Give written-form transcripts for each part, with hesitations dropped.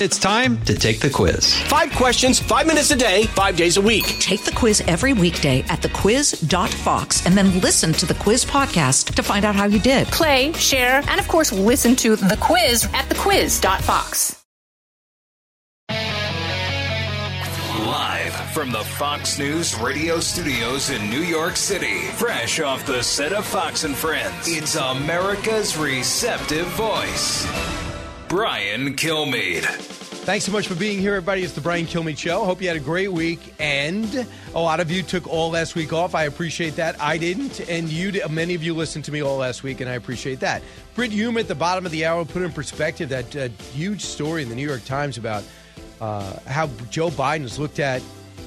It's time to take the quiz. 5 questions, 5 minutes a day, 5 days a week. Take the quiz every weekday at thequiz.fox and then listen to the quiz podcast to find out how you did. Play, share, and of course, listen to the quiz at thequiz.fox. Live from the Fox News radio studios in New York City, fresh off the set of Fox and Friends, it's America's receptive voice, Brian Kilmeade. Thanks so much for being here, everybody. It's the Brian Kilmeade Show. Hope you had a great week, and a lot of you took all last week off. I appreciate that. I didn't, and many of you listened to me all last week, and I appreciate that. Brit Hume at the bottom of the hour put in perspective that huge story in the New York Times about how Joe Biden is looked at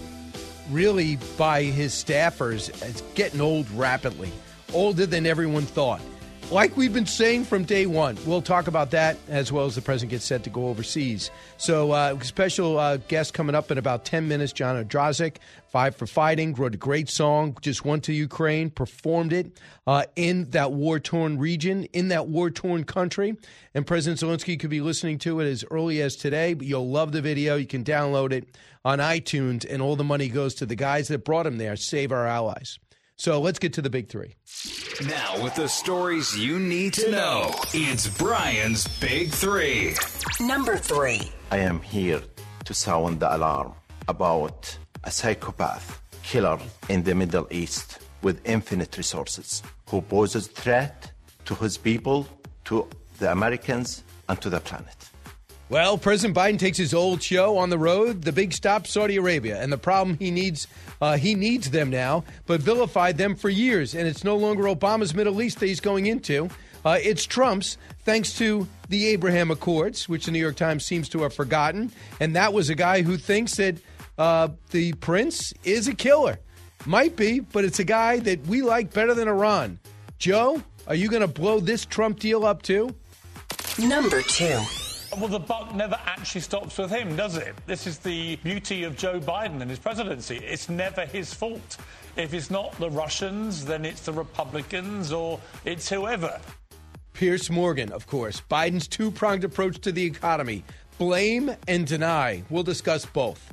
really by his staffers as getting old rapidly, older than everyone thought. Like we've been saying from day one. We'll talk about that as well as the president gets set to go overseas. So special guest coming up in about 10 minutes, John Odrozek, Five for Fighting, wrote a great song, just went to Ukraine, performed it in that war-torn region, in that war-torn country. And President Zelensky could be listening to it as early as today, but you'll love the video. You can download it on iTunes, and all the money goes to the guys that brought him there, Save Our Allies. So let's get to the big three. Now, with the stories you need to know, it's Brian's Big Three. Number 3. I am here to sound the alarm about a psychopath killer in the Middle East with infinite resources who poses threat to his people, to the Americans, and to the planet. Well, President Biden takes his old show on the road, the big stop, Saudi Arabia. And the problem he needs them now, but vilified them for years. And it's no longer Obama's Middle East that he's going into. It's Trump's, thanks to the Abraham Accords, which the New York Times seems to have forgotten. And that was a guy who thinks that the prince is a killer. Might be, but it's a guy that we like better than Iran. Joe, are you going to blow this Trump deal up too? Number 2. Well, the buck never actually stops with him, does it? This is the beauty of Joe Biden and his presidency. It's never his fault. If it's not the Russians, then it's the Republicans or it's whoever. Piers Morgan, of course. Biden's two-pronged approach to the economy. Blame and deny. We'll discuss both.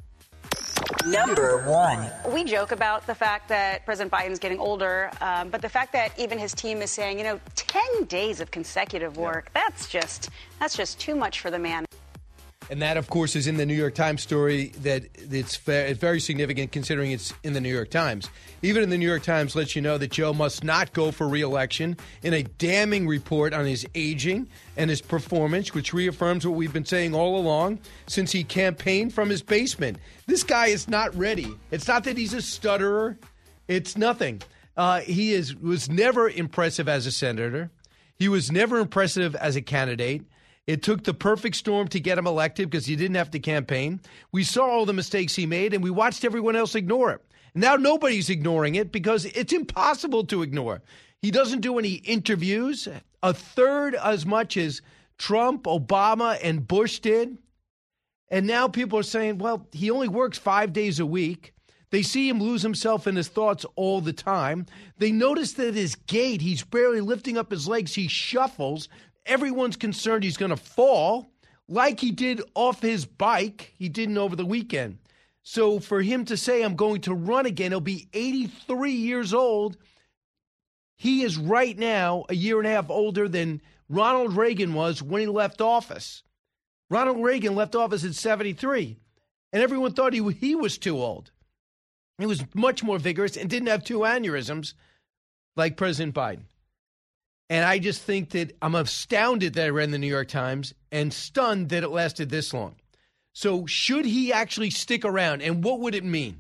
Number 1. We joke about the fact that President Biden's getting older, but the fact that even his team is saying, 10 days of consecutive work, that's just too much for the man. And that, of course, is in the New York Times story that it's very significant considering it's in the New York Times. Even in the New York Times lets you know that Joe must not go for re-election in a damning report on his aging and his performance, which reaffirms what we've been saying all along since he campaigned from his basement. This guy is not ready. It's not that he's a stutterer. It's nothing. He was never impressive as a senator. He was never impressive as a candidate. It took the perfect storm to get him elected because he didn't have to campaign. We saw all the mistakes he made, and we watched everyone else ignore it. Now nobody's ignoring it because it's impossible to ignore. He doesn't do any interviews, a third as much as Trump, Obama, and Bush did. And now people are saying, well, he only works 5 days a week. They see him lose himself in his thoughts all the time. They notice that his gait, he's barely lifting up his legs. He shuffles. Everyone's concerned he's going to fall like he did off his bike. He didn't over the weekend. So for him to say, I'm going to run again, he'll be 83 years old. He is right now a year and a half older than Ronald Reagan was when he left office. Ronald Reagan left office at 73, and everyone thought he was too old. He was much more vigorous and didn't have 2 aneurysms like President Biden. And I just think that I'm astounded that I read in the New York Times and stunned that it lasted this long. So should he actually stick around, and what would it mean?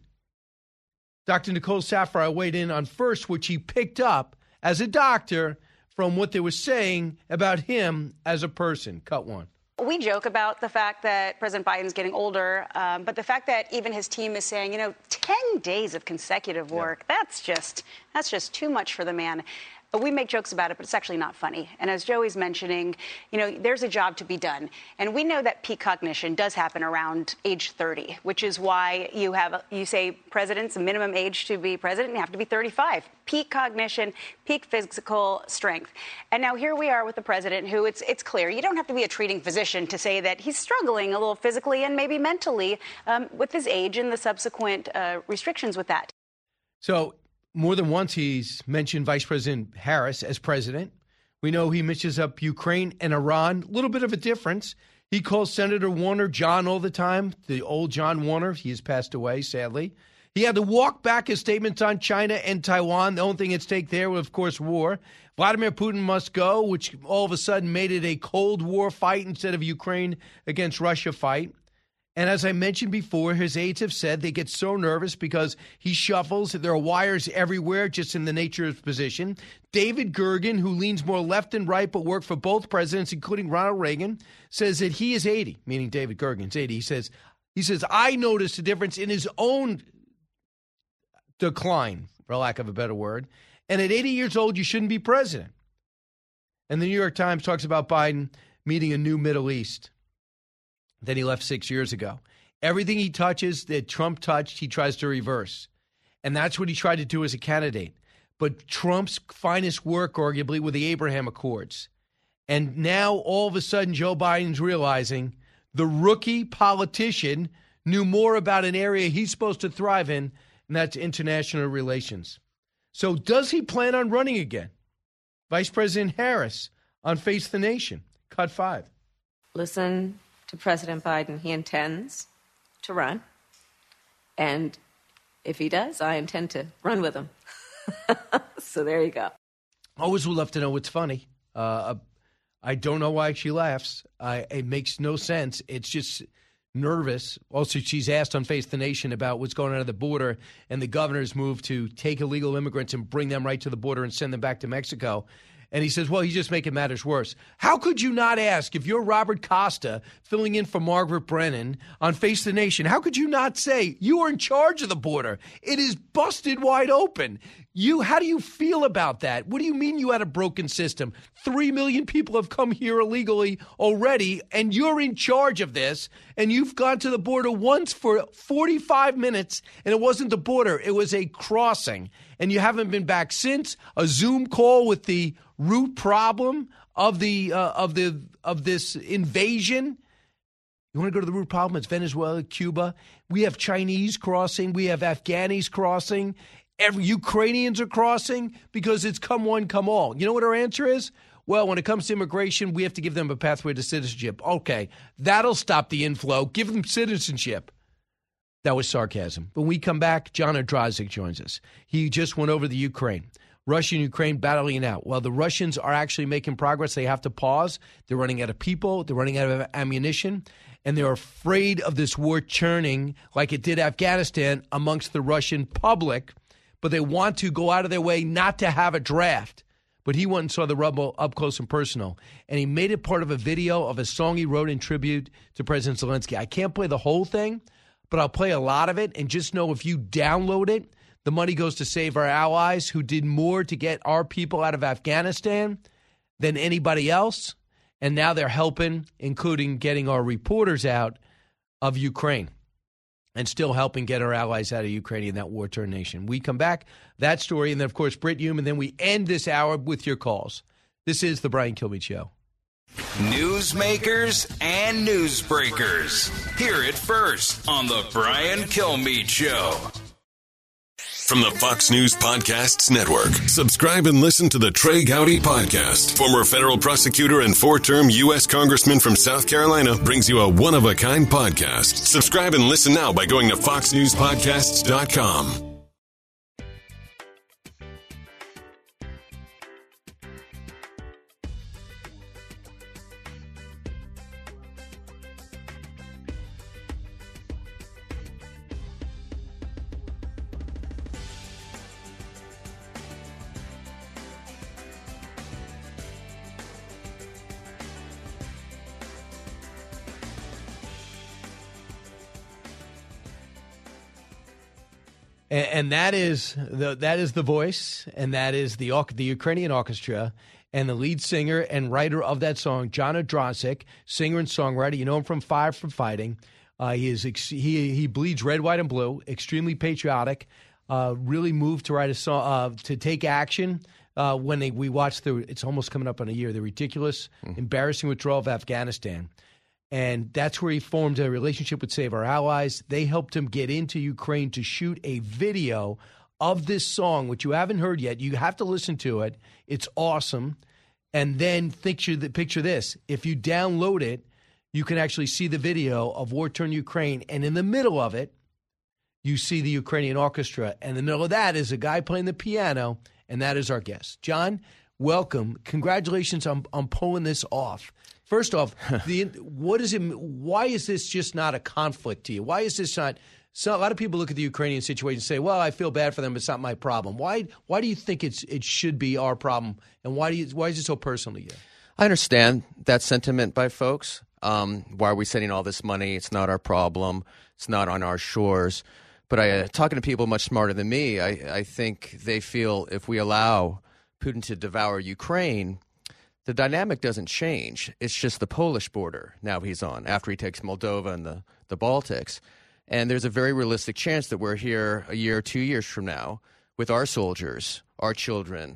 Dr. Nicole Saphier weighed in on first, which he picked up as a doctor from what they were saying about him as a person. Cut 1. We joke about the fact that President Biden's getting older, but the fact that even his team is saying, 10 days of consecutive work, that's just too much for the man. But we make jokes about it, but it's actually not funny. And as Joey's mentioning, there's a job to be done. And we know that peak cognition does happen around age 30, which is why you say president's minimum age to be president, you have to be 35. Peak cognition, peak physical strength. And now here we are with the president who it's clear. You don't have to be a treating physician to say that he's struggling a little physically and maybe mentally with his age and the subsequent restrictions with that. So more than once he's mentioned Vice President Harris as president. We know he mixes up Ukraine and Iran. A little bit of a difference. He calls Senator Warner John all the time, the old John Warner. He has passed away, sadly. He had to walk back his statements on China and Taiwan. The only thing at stake there was, of course, war. Vladimir Putin must go, which all of a sudden made it a Cold War fight instead of Ukraine against Russia fight. And as I mentioned before, his aides have said they get so nervous because he shuffles. There are wires everywhere just in the nature of his position. David Gergen, who leans more left and right but worked for both presidents, including Ronald Reagan, says that he is 80, meaning David Gergen's 80. He says, I noticed a difference in his own decline, for lack of a better word. And at 80 years old, you shouldn't be president. And the New York Times talks about Biden meeting a new Middle East that he left 6 years ago. Everything he touches that Trump touched, he tries to reverse. And that's what he tried to do as a candidate. But Trump's finest work, arguably, were the Abraham Accords. And now, all of a sudden, Joe Biden's realizing the rookie politician knew more about an area he's supposed to thrive in, and that's international relations. So does he plan on running again? Vice President Harris on Face the Nation. Cut 5. Listen to President Biden. He intends to run. And if he does, I intend to run with him. So there you go. Always would love to know what's funny. I don't know why she laughs. It makes no sense. It's just nervous. Also, she's asked on Face the Nation about what's going on at the border and the governor's move to take illegal immigrants and bring them right to the border and send them back to Mexico. And he says, well, he's just making matters worse. How could you not ask, if you're Robert Costa filling in for Margaret Brennan on Face the Nation, how could you not say you are in charge of the border? It is busted wide open. How do you feel about that? What do you mean you had a broken system? 3 million people have come here illegally already, and you're in charge of this, and you've gone to the border once for 45 minutes, and it wasn't the border. It was a crossing, and you haven't been back since. A Zoom call with the root problem of this invasion. You want to go to the root problem? It's Venezuela, Cuba. We have Chinese crossing. We have Afghanis crossing. Ukrainians are crossing because it's come one, come all. You know what our answer is? Well, when it comes to immigration, we have to give them a pathway to citizenship. Okay, that'll stop the inflow. Give them citizenship. That was sarcasm. When we come back, John Odrozek joins us. He just went over the Ukraine. Russia and Ukraine battling it out. While the Russians are actually making progress, they have to pause. They're running out of people. They're running out of ammunition. And they're afraid of this war churning like it did Afghanistan amongst the Russian public. But they want to go out of their way not to have a draft. But he went and saw the rubble up close and personal. And he made it part of a video of a song he wrote in tribute to President Zelensky. I can't play the whole thing, but I'll play a lot of it. And just know if you download it, the money goes to save our allies who did more to get our people out of Afghanistan than anybody else. And now they're helping, including getting our reporters out of Ukraine and still helping get our allies out of Ukraine in that war-torn nation. We come back, that story, and then, of course, Brit Hume, and then we end this hour with your calls. This is The Brian Kilmeade Show. Newsmakers and newsbreakers. Hear it first on The Brian Kilmeade Show. From the Fox News Podcasts Network, subscribe and listen to the Trey Gowdy Podcast. Former federal prosecutor and 4-term U.S. Congressman from South Carolina brings you a one-of-a-kind podcast. Subscribe and listen now by going to foxnewspodcasts.com. And that is the voice, and that is the Ukrainian orchestra, and the lead singer and writer of that song, John Odrosik, singer and songwriter. You know him from Fire from Fighting. He bleeds red, white, and blue. Extremely patriotic. Really moved to write a song, to take action. When we watched it's almost coming up on a year, the ridiculous, embarrassing withdrawal of Afghanistan. And that's where he formed a relationship with Save Our Allies. They helped him get into Ukraine to shoot a video of this song, which you haven't heard yet. You have to listen to it. It's awesome. And then picture this. If you download it, you can actually see the video of war-torn Ukraine. And in the middle of it, you see the Ukrainian orchestra. And in the middle of that is a guy playing the piano, and that is our guest. John, welcome. Congratulations on pulling this off. First off, why is this just not a conflict to you? Why is this not? So a lot of people look at the Ukrainian situation and say, "Well, I feel bad for them. It's not my problem." Why do you think it should be our problem? And why is it so personal to you? I understand that sentiment by folks. Why are we sending all this money? It's not our problem. It's not on our shores. But talking to people much smarter than me, I think they feel if we allow Putin to devour Ukraine, the dynamic doesn't change. It's just the Polish border now he's on after he takes Moldova and the Baltics. And there's a very realistic chance that we're here a year or 2 years from now with our soldiers, our children,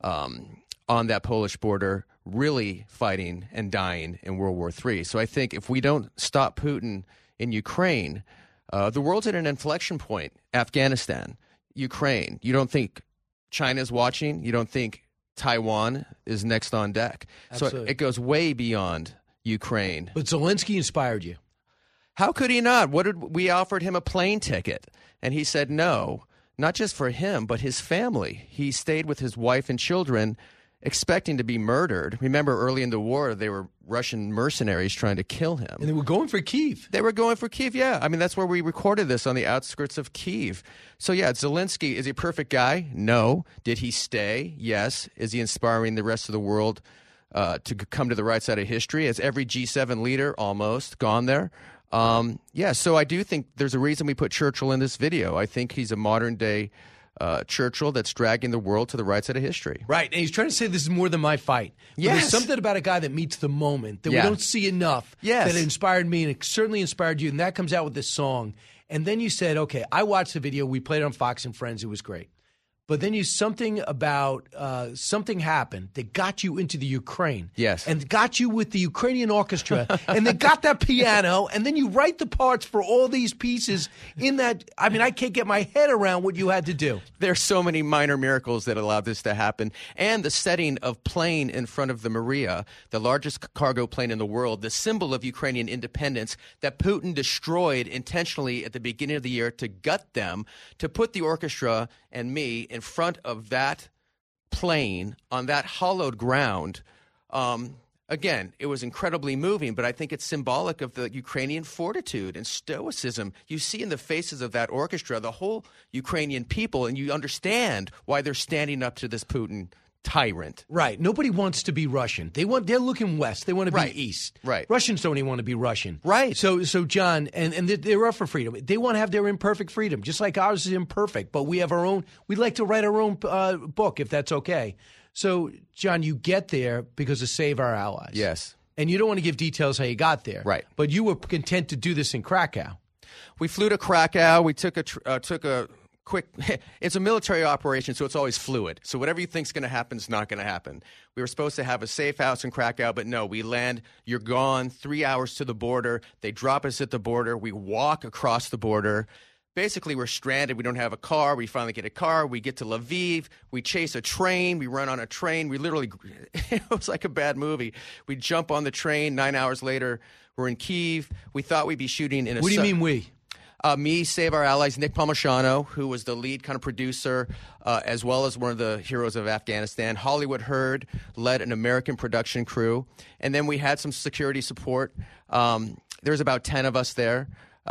on that Polish border really fighting and dying in World War III. So I think if we don't stop Putin in Ukraine, the world's at an inflection point. Afghanistan, Ukraine. You don't think China's watching? You don't think Taiwan is next on deck? Absolutely. So it goes way beyond Ukraine. But Zelensky inspired you. How could he not? We offered him a plane ticket, and he said no, not just for him, but his family. He stayed with his wife and children, expecting to be murdered. Remember, early in the war, they were Russian mercenaries trying to kill him. And they were going for Kyiv. They were going for Kyiv, yeah. I mean, that's where we recorded this, on the outskirts of Kyiv. So, yeah, Zelensky, is he a perfect guy? No. Did he stay? Yes. Is he inspiring the rest of the world to come to the right side of history? Has every G7 leader almost gone there? Yeah, so I do think there's a reason we put Churchill in this video. I think he's a modern-day Churchill that's dragging the world to the right side of history. Right, and he's trying to say this is more than my fight. But yes. There's something about a guy that meets the moment that we don't see enough that inspired me, and it certainly inspired you, and that comes out with this song. And then you said, okay, I watched the video. We played it on Fox and Friends. It was great. But then something happened that got you into the Ukraine. Yes. And got you with the Ukrainian orchestra. And they got that piano. And then you write the parts for all these pieces in that. I mean, I can't get my head around what you had to do. There's so many minor miracles that allowed this to happen. And the setting of plane in front of the Maria, the largest cargo plane in the world, the symbol of Ukrainian independence that Putin destroyed intentionally at the beginning of the year to gut them, to put the orchestra and me in front of that plane on that hallowed ground. Again, it was incredibly moving, but I think it's symbolic of the Ukrainian fortitude and stoicism you see in the faces of that orchestra, the whole Ukrainian people, and you understand why they're standing up to this Putin tyrant. Right. Nobody wants to be Russian. They're looking west. They want to be east. Right. Russians don't even want to be Russian. Right. So John, and they're up for freedom. They want to have their imperfect freedom, just like ours is imperfect. But we have our own. We'd like to write our own book, if that's okay. So, John, you get there because of Save Our Allies. Yes. And you don't want to give details how you got there. Right. But you were content to do this in Krakow. We flew to Krakow. We took a quick, it's a military operation, so it's always fluid. So whatever you think's going to happen is not going to happen. We were supposed to have a safe house in Krakow, but no, we land, you're gone, 3 hours to the border. They drop us at the border. We walk across the border. Basically, we're stranded. We don't have a car. We finally get a car. We get to Lviv. We chase a train. We run on a train. We literally, it was like a bad movie. We jump on the train. 9 hours later, we're in Kyiv. We thought we'd be shooting in a... What do you mean we? Me, Save Our Allies, Nick Palmisano, who was the lead kind of producer, as well as one of the heroes of Afghanistan. Hollywood Herd led an American production crew. And then we had some security support. There's about 10 of us there.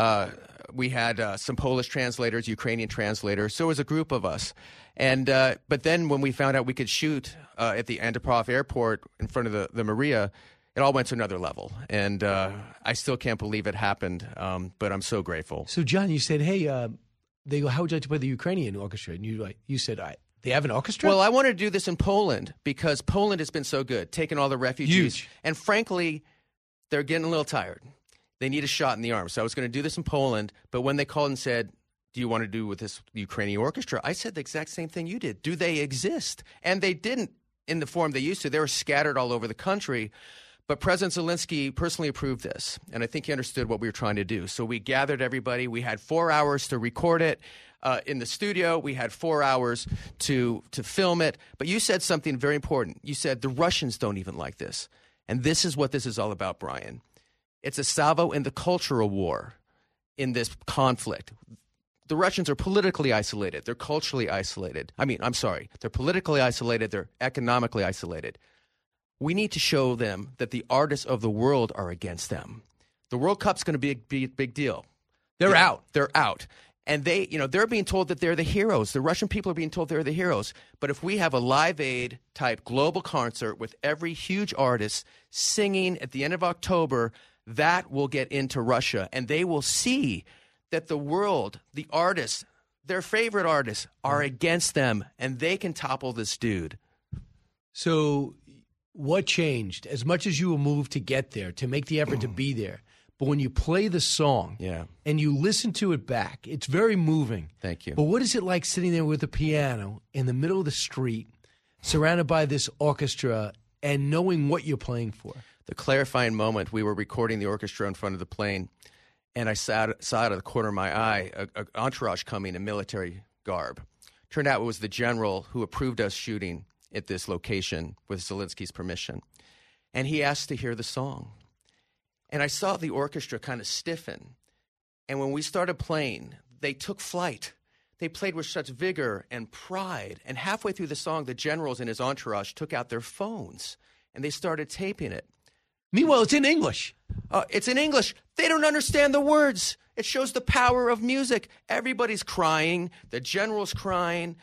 We had some Polish translators, Ukrainian translators. So it was a group of us. And but then when we found out we could shoot at the Andropov airport in front of the Maria, it all went to another level. And I still can't believe it happened, but I'm so grateful. So, John, you said, hey, they go, how would you like to play the Ukrainian orchestra? And you said, they have an orchestra? Well, I wanted to do this in Poland because Poland has been so good, taking all the refugees. Huge. And frankly, they're getting a little tired. They need a shot in the arm. So I was going to do this in Poland, but when they called and said, do you want to do with this Ukrainian orchestra? I said the exact same thing you did. Do they exist? And they didn't in the form they used to. They were scattered all over the country. But President Zelensky personally approved this, and I think he understood what we were trying to do. So we gathered everybody. We had 4 hours to record it in the studio. We had 4 hours to film it. But you said something very important. You said the Russians don't even like this. And this is what this is all about, Brian. It's a salvo in the cultural war in this conflict. The Russians are politically isolated. They're culturally isolated. They're politically isolated. They're economically isolated. We need to show them that the artists of the world are against them. The World Cup's going to be a big deal. They're out. They're out. And they're being told that they're the heroes. The Russian people are being told they're the heroes. But if we have a Live Aid type global concert with every huge artist singing at the end of October, that will get into Russia. And they will see that the world, the artists, their favorite artists, are against them. And they can topple this dude. So what changed? As much as you were moved to get there, to make the effort to be there, but when you play the song and you listen to it back, it's very moving. Thank you. But what is it like sitting there with a piano in the middle of the street, surrounded by this orchestra, and knowing what you're playing for? The clarifying moment, we were recording the orchestra in front of the plane, and I saw out of the corner of my eye an entourage coming in military garb. Turned out it was the general who approved us shooting at this location with Zelensky's permission. And he asked to hear the song. And I saw the orchestra kind of stiffen. And when we started playing, they took flight. They played with such vigor and pride. And halfway through the song, the generals and his entourage took out their phones and they started taping it. Meanwhile, it's in English. It's in English. They don't understand the words. It shows the power of music. Everybody's crying. The general's crying.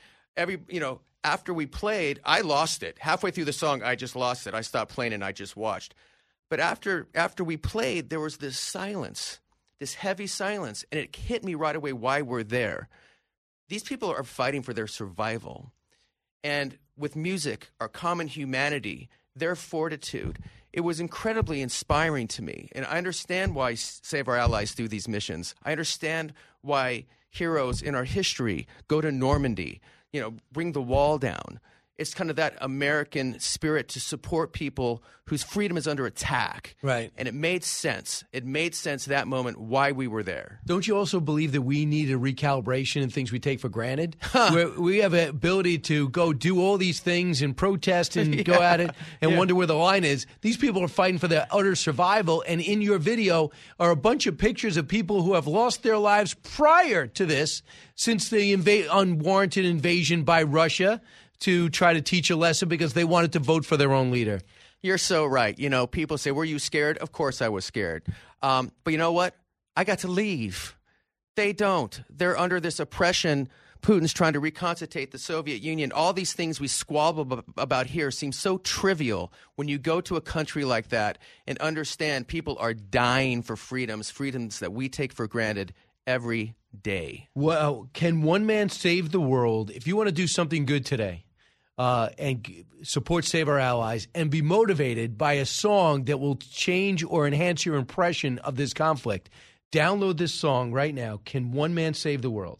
After we played, I lost it. Halfway through the song, I just lost it. I stopped playing and I just watched. But after we played, there was this silence, this heavy silence, and it hit me right away why we're there. These people are fighting for their survival. And with music, our common humanity, their fortitude, it was incredibly inspiring to me. And I understand why Save Our Allies do these missions. I understand why heroes in our history go to Normandy, bring the wall down. It's kind of that American spirit to support people whose freedom is under attack. Right. And it made sense. It made sense that moment why we were there. Don't you also believe that we need a recalibration in things we take for granted? Where we have an ability to go do all these things and protest and go at it and wonder where the line is. These people are fighting for their utter survival. And in your video are a bunch of pictures of people who have lost their lives prior to this, since the unwarranted invasion by Russia, to try to teach a lesson because they wanted to vote for their own leader. You're so right. People say, were you scared? Of course I was scared. But you know what? I got to leave. They don't. They're under this oppression. Putin's trying to reconstitute the Soviet Union. All these things we squabble about here seem so trivial when you go to a country like that and understand people are dying for freedoms that we take for granted every day. Well, can one man save the world? If you want to do something good today, and support Save Our Allies and be motivated by a song that will change or enhance your impression of this conflict, download this song right now, Can One Man Save the World?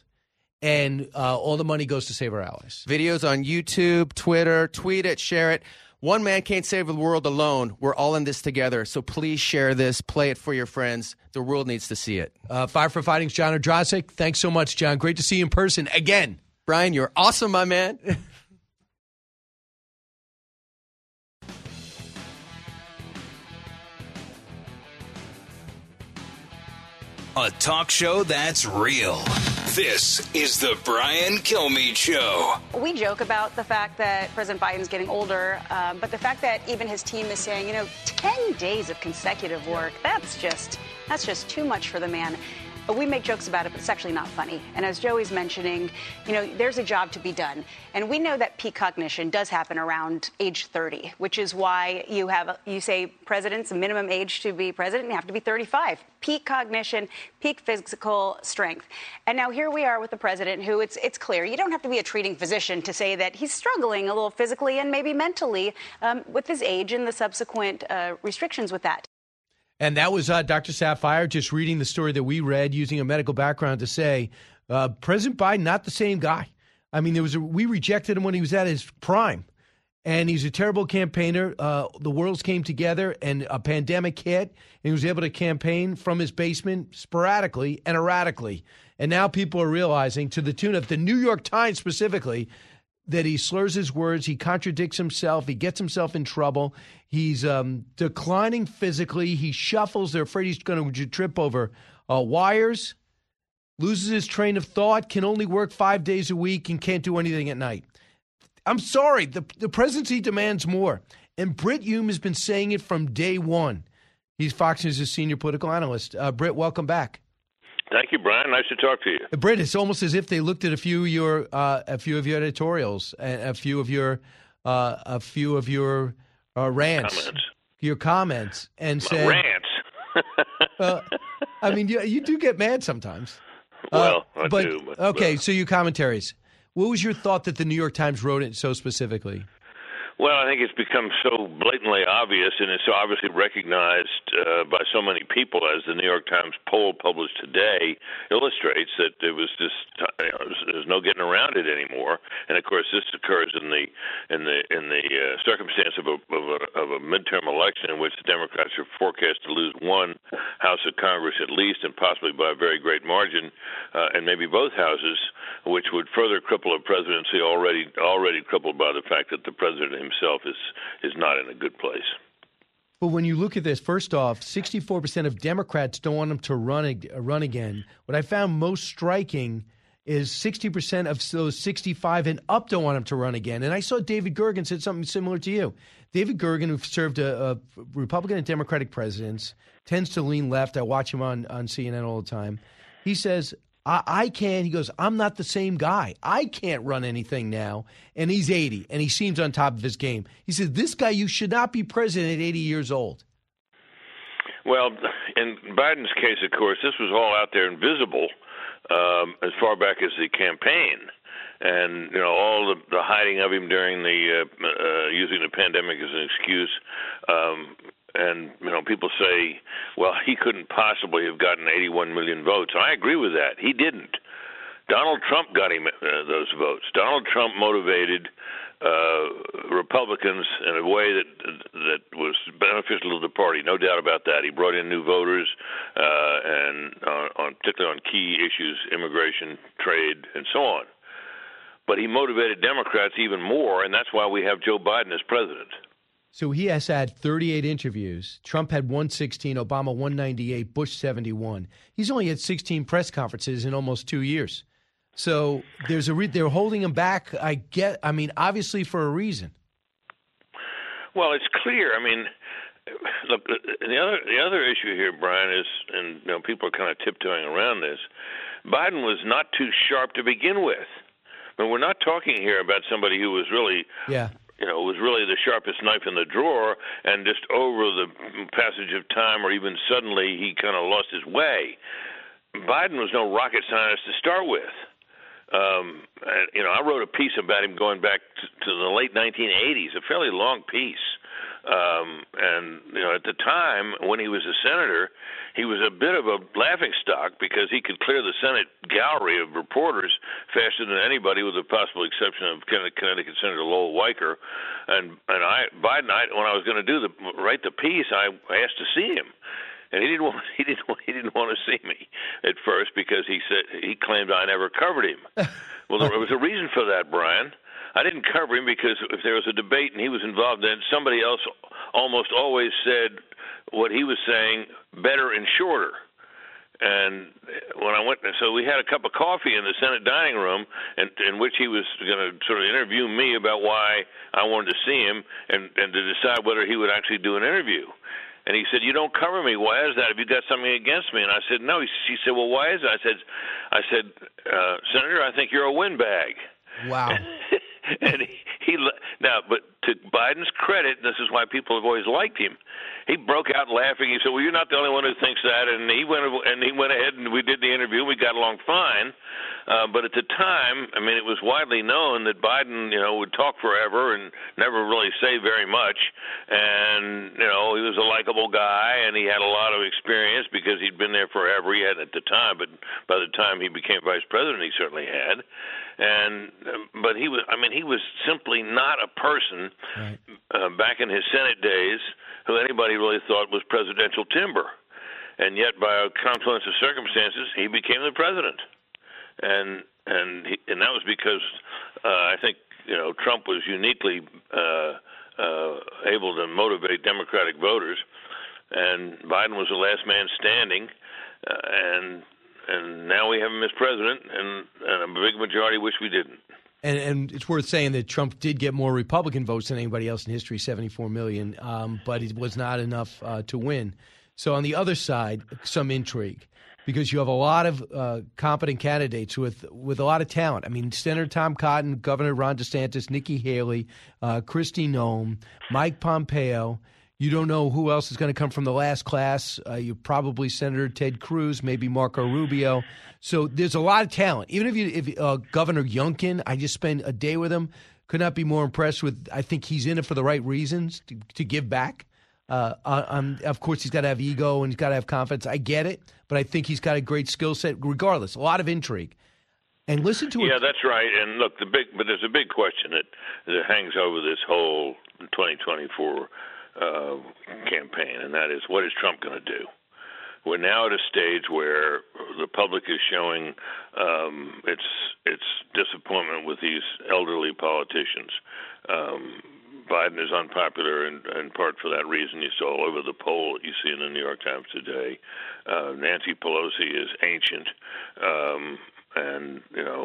And all the money goes to Save Our Allies. Videos on YouTube, Twitter, tweet it, share it. One man can't save the world alone. We're all in this together. So please share this. Play it for your friends. The world needs to see it. Fire for Fighting's John Odrasik. Thanks so much, John. Great to see you in person again. Brian, you're awesome, my man. A talk show that's real. This is the Brian Kilmeade Show. We joke about the fact that President Biden's getting older, but the fact that even his team is saying, 10 days of consecutive work, that's just too much for the man. We make jokes about it, but it's actually not funny. And as Joey's mentioning, there's a job to be done. And we know that peak cognition does happen around age 30, which is why you say president's minimum age to be president, you have to be 35. Peak cognition, peak physical strength. And now here we are with the president who it's clear. You don't have to be a treating physician to say that he's struggling a little physically and maybe mentally with his age and the subsequent restrictions with that. And that was Dr. Sapphire just reading the story that we read, using a medical background to say President Biden, not the same guy. I mean, we rejected him when he was at his prime, and he's a terrible campaigner. The worlds came together, and a pandemic hit, and he was able to campaign from his basement sporadically and erratically. And now people are realizing, to the tune of the New York Times specifically, that he slurs his words, he contradicts himself, he gets himself in trouble, he's declining physically, he shuffles, they're afraid he's going to trip over wires, loses his train of thought, can only work 5 days a week, and can't do anything at night. I'm sorry, the presidency demands more. And Brit Hume has been saying it from day one. He's Fox News' senior political analyst. Brit, welcome back. Thank you, Brian. Nice to talk to you. Britt, it's almost as if they looked at a few of your editorials and a few of your rants, your comments, and said rants. I mean, you do get mad sometimes. Well, I do. But, okay, so your commentaries. What was your thought that the New York Times wrote it so specifically? Well, I think it's become so blatantly obvious, and it's so obviously recognized by so many people, as the New York Times poll published today illustrates, that it was just there's no getting around it anymore. And of course, this occurs in the circumstance of a midterm election in which the Democrats are forecast to lose one House of Congress at least, and possibly by a very great margin, and maybe both houses, which would further cripple a presidency already crippled by the fact that the president himself is not in a good place. But when you look at this, first off, 64% of Democrats don't want him to run again. What I found most striking is 60% of those 65 and up don't want him to run again. And I saw David Gergen said something similar to you. David Gergen, who served a Republican and Democratic presidents, tends to lean left. I watch him on CNN all the time. He says, I can't. He goes, I'm not the same guy. I can't run anything now. And he's 80, and he seems on top of his game. He says, this guy, you should not be president at 80 years old. Well, in Biden's case, of course, this was all out there and visible as far back as the campaign. And, all the hiding of him during the using the pandemic as an excuse. And, people say, well, he couldn't possibly have gotten 81 million votes. I agree with that. He didn't. Donald Trump got him those votes. Donald Trump motivated Republicans in a way that was beneficial to the party, no doubt about that. He brought in new voters, and particularly on key issues, immigration, trade, and so on. But he motivated Democrats even more, and that's why we have Joe Biden as president. So he has had 38 interviews. Trump had 116, Obama 198, Bush 71. He's only had 16 press conferences in almost 2 years. So they're holding him back. Obviously for a reason. Well, it's clear. Look, the other issue here, Brian, is, and people are kind of tiptoeing around this. Biden was not too sharp to begin with. We're not talking here about somebody who was really, was really the sharpest knife in the drawer, and just over the passage of time or even suddenly he kind of lost his way. Biden was no rocket scientist to start with. I wrote a piece about him going back to the late 1980s, a fairly long piece. At the time when he was a senator, he was a bit of a laughingstock because he could clear the Senate gallery of reporters faster than anybody, with the possible exception of Connecticut Senator Lowell Weicker. When I was going to write the piece, I asked to see him. And he didn't want to see me at first because he claimed I never covered him. Well, there was a reason for that, Brian. I didn't cover him because if there was a debate and he was involved in it, somebody else almost always said what he was saying better and shorter. And when I went, so we had a cup of coffee in the Senate dining room, in which he was going to sort of interview me about why I wanted to see him and to decide whether he would actually do an interview. And he said, "You don't cover me. Why is that? Have you got something against me?" And I said, "No." She said, "Well, why is it?" I said, Senator, I think you're a windbag. Wow. And he now, but to Biden's credit, this is why people have always liked him. He broke out laughing. He said, "Well, you're not the only one who thinks that." And he went ahead and we did the interview. We got along fine. But at the time, I mean, it was widely known that Biden, would talk forever and never really say very much. And he was a likable guy, and he had a lot of experience because he'd been there forever. He hadn't at the time, but by the time he became vice president, he certainly had. But he was simply not a person back in his Senate days who anybody really thought was presidential timber. And yet, by a confluence of circumstances, he became the president. And that was because I think Trump was uniquely able to motivate Democratic voters, and Biden was the last man standing, and now we have him as president, and a big majority wish we didn't. And it's worth saying that Trump did get more Republican votes than anybody else in history, 74 million, but it was not enough to win. So on the other side, some intrigue, because you have a lot of competent candidates with a lot of talent. I mean, Senator Tom Cotton, Governor Ron DeSantis, Nikki Haley, Kristi Noem, Mike Pompeo. You don't know who else is going to come from the last class. You probably Senator Ted Cruz, maybe Marco Rubio. So there's a lot of talent. Even if Governor Youngkin, I just spent a day with him, could not be more impressed with. I think he's in it for the right reasons to give back. Of course, he's got to have ego and he's got to have confidence. I get it, but I think he's got a great skill set. Regardless, a lot of intrigue. And listen to it. Yeah, that's right. And look, but there's a big question that hangs over this whole 2024 campaign, and that is, what is Trump going to do? We're now at a stage where the public is showing its disappointment with these elderly politicians. Biden is unpopular in part for that reason. You saw all over the poll that you see in the New York Times today. Nancy Pelosi is ancient, and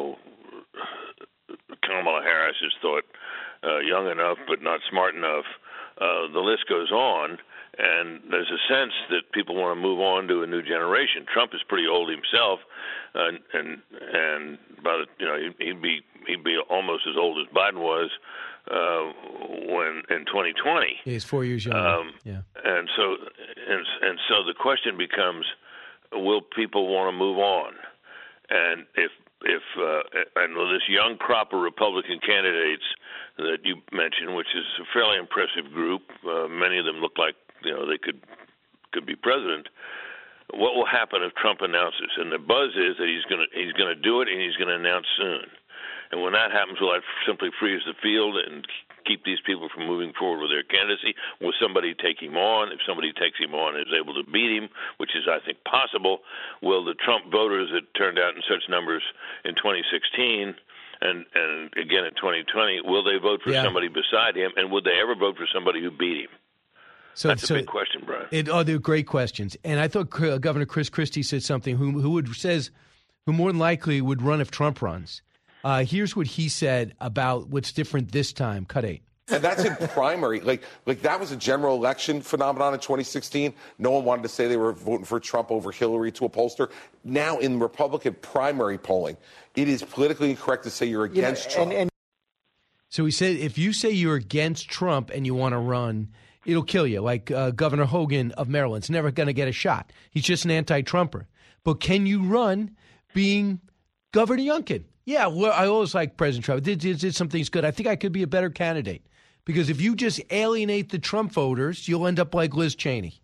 Kamala Harris is thought young enough but not smart enough. The list goes on, and there's a sense that people want to move on to a new generation. Trump is pretty old himself, and by he'd be almost as old as Biden was when in 2020. He's 4 years younger. And so the question becomes, will people want to move on? And if this young crop of Republican candidates that you mentioned, which is a fairly impressive group, many of them look like they could be president. What will happen if Trump announces? And the buzz is that he's going to do it, and he's going to announce soon. And when that happens, will that simply freeze the field and keep these people from moving forward with their candidacy? Will somebody take him on? If somebody takes him on and is able to beat him, which is, I think, possible, will the Trump voters that turned out in such numbers in 2016 and again in 2020, will they vote for somebody beside him? And would they ever vote for somebody who beat him? That's a big question, Brian. They're great questions. And I thought Governor Chris Christie said something who more than likely would run if Trump runs. Here's what he said about what's different this time. Cut 8. And that's in primary. Like that was a general election phenomenon in 2016. No one wanted to say they were voting for Trump over Hillary to a pollster. Now in Republican primary polling, it is politically incorrect to say you're against Trump. So he said, if you say you're against Trump and you want to run, it'll kill you. Like Governor Hogan of Maryland's never going to get a shot. He's just an anti-Trumper. But can you run being Governor Youngkin? Yeah, well, I always like President Trump. Did some things good. I think I could be a better candidate. Because if you just alienate the Trump voters, you'll end up like Liz Cheney.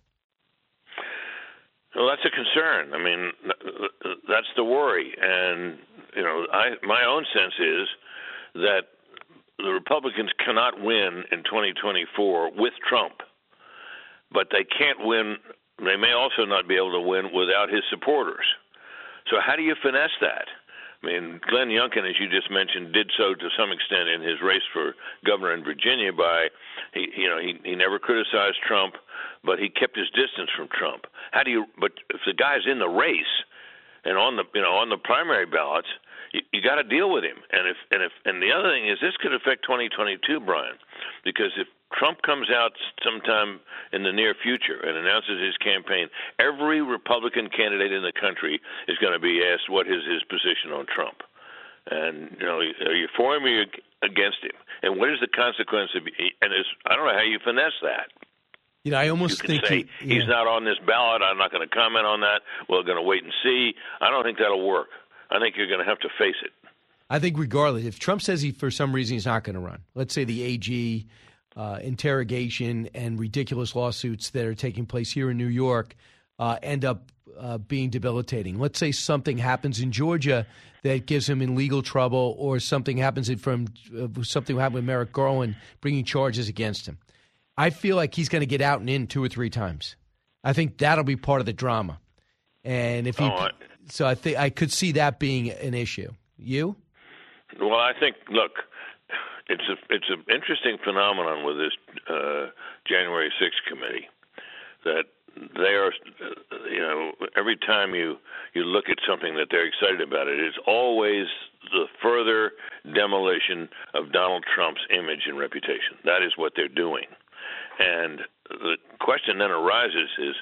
Well, that's a concern. I mean, that's the worry. And, my own sense is that the Republicans cannot win in 2024 with Trump. But they can't win. They may also not be able to win without his supporters. So how do you finesse that? I mean, Glenn Youngkin, as you just mentioned, did so to some extent in his race for governor in Virginia by, he never criticized Trump, but he kept his distance from Trump. But if the guy's in the race and on the primary ballots, you got to deal with him. And the other thing is, this could affect 2022, Brian, because if Trump comes out sometime in the near future and announces his campaign, every Republican candidate in the country is going to be asked what is his position on Trump. And, are you for him or are you against him? And what is the consequence of I don't know how you finesse that. I almost think he's not on this ballot. I'm not going to comment on that. We're going to wait and see. I don't think that'll work. I think you're going to have to face it. I think regardless, if Trump says for some reason he's not going to run, let's say the AG interrogation and ridiculous lawsuits that are taking place here in New York end up being debilitating. Let's say something happens in Georgia that gives him in legal trouble, or something happens something happened with Merrick Garland bringing charges against him. I feel like he's going to get out and in 2 or 3 times. I think that'll be part of the drama. And if so I think I could see that being an issue. You? Well, I think, look, it's an interesting phenomenon with this January 6th committee that they are, every time you look at something that they're excited about, it is always the further demolition of Donald Trump's image and reputation. That is what they're doing. And the question then arises is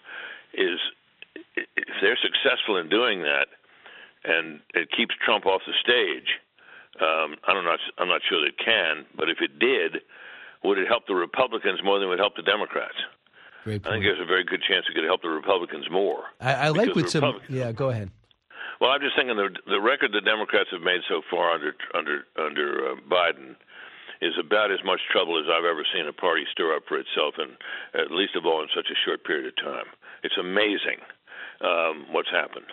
if they're successful in doing that and it keeps Trump off the stage, I'm not sure that it can, but if it did, would it help the Republicans more than it would help the Democrats? Great point. I think there's a very good chance it could help the Republicans more. I like with some. Yeah, go ahead. Well, I'm just thinking the record the Democrats have made so far under Biden is about as much trouble as I've ever seen a party stir up for itself, and at least of all in such a short period of time. It's amazing what's happened.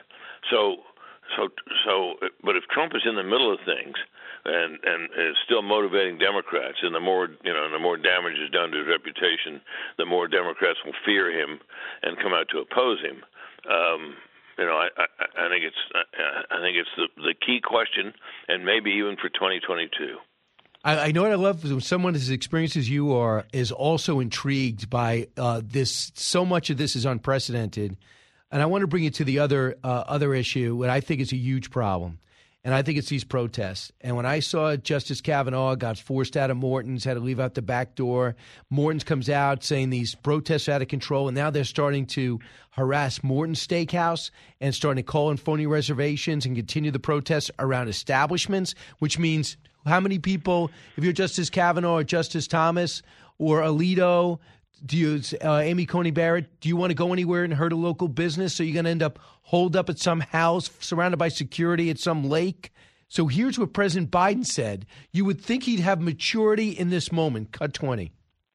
But if Trump is in the middle of things and is still motivating Democrats, and the more damage is done to his reputation, the more Democrats will fear him and come out to oppose him. I think it's the key question, and maybe even for 2022. I know what I love when someone as experienced as you are is also intrigued by this. So much of this is unprecedented, and I want to bring it to the other issue, what I think is a huge problem, and I think it's these protests. And when I saw Justice Kavanaugh got forced out of Morton's, had to leave out the back door, Morton's comes out saying these protests are out of control, and now they're starting to harass Morton's Steakhouse and starting to call in phony reservations and continue the protests around establishments, which means how many people, if you're Justice Kavanaugh or Justice Thomas or Alito, Amy Coney Barrett, do you want to go anywhere and hurt a local business? So you're going to end up holed up at some house surrounded by security at some lake? So here's what President Biden said. You would think he'd have maturity in this moment. Cut 20.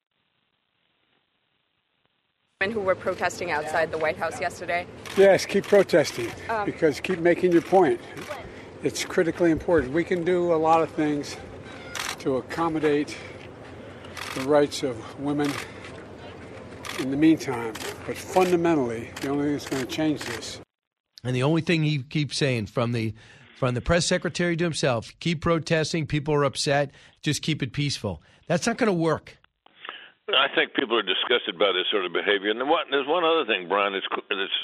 Who were protesting outside the White House yesterday? Yes, keep protesting because keep making your point. It's critically important. We can do a lot of things to accommodate the rights of women in the meantime, but fundamentally, the only thing that's going to change this. And the only thing he keeps saying from the press secretary to himself, keep protesting, people are upset, just keep it peaceful. That's not going to work. I think people are disgusted by this sort of behavior. And there's one other thing, Brian, that's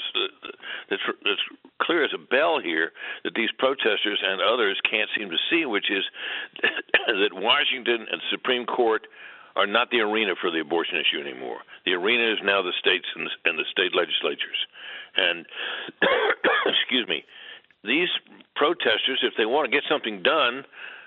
clear as a bell here that these protesters and others can't seem to see, which is that Washington and the Supreme Court are not the arena for the abortion issue anymore. The arena is now the states and the state legislatures. And, excuse me, these protesters, if they want to get something done,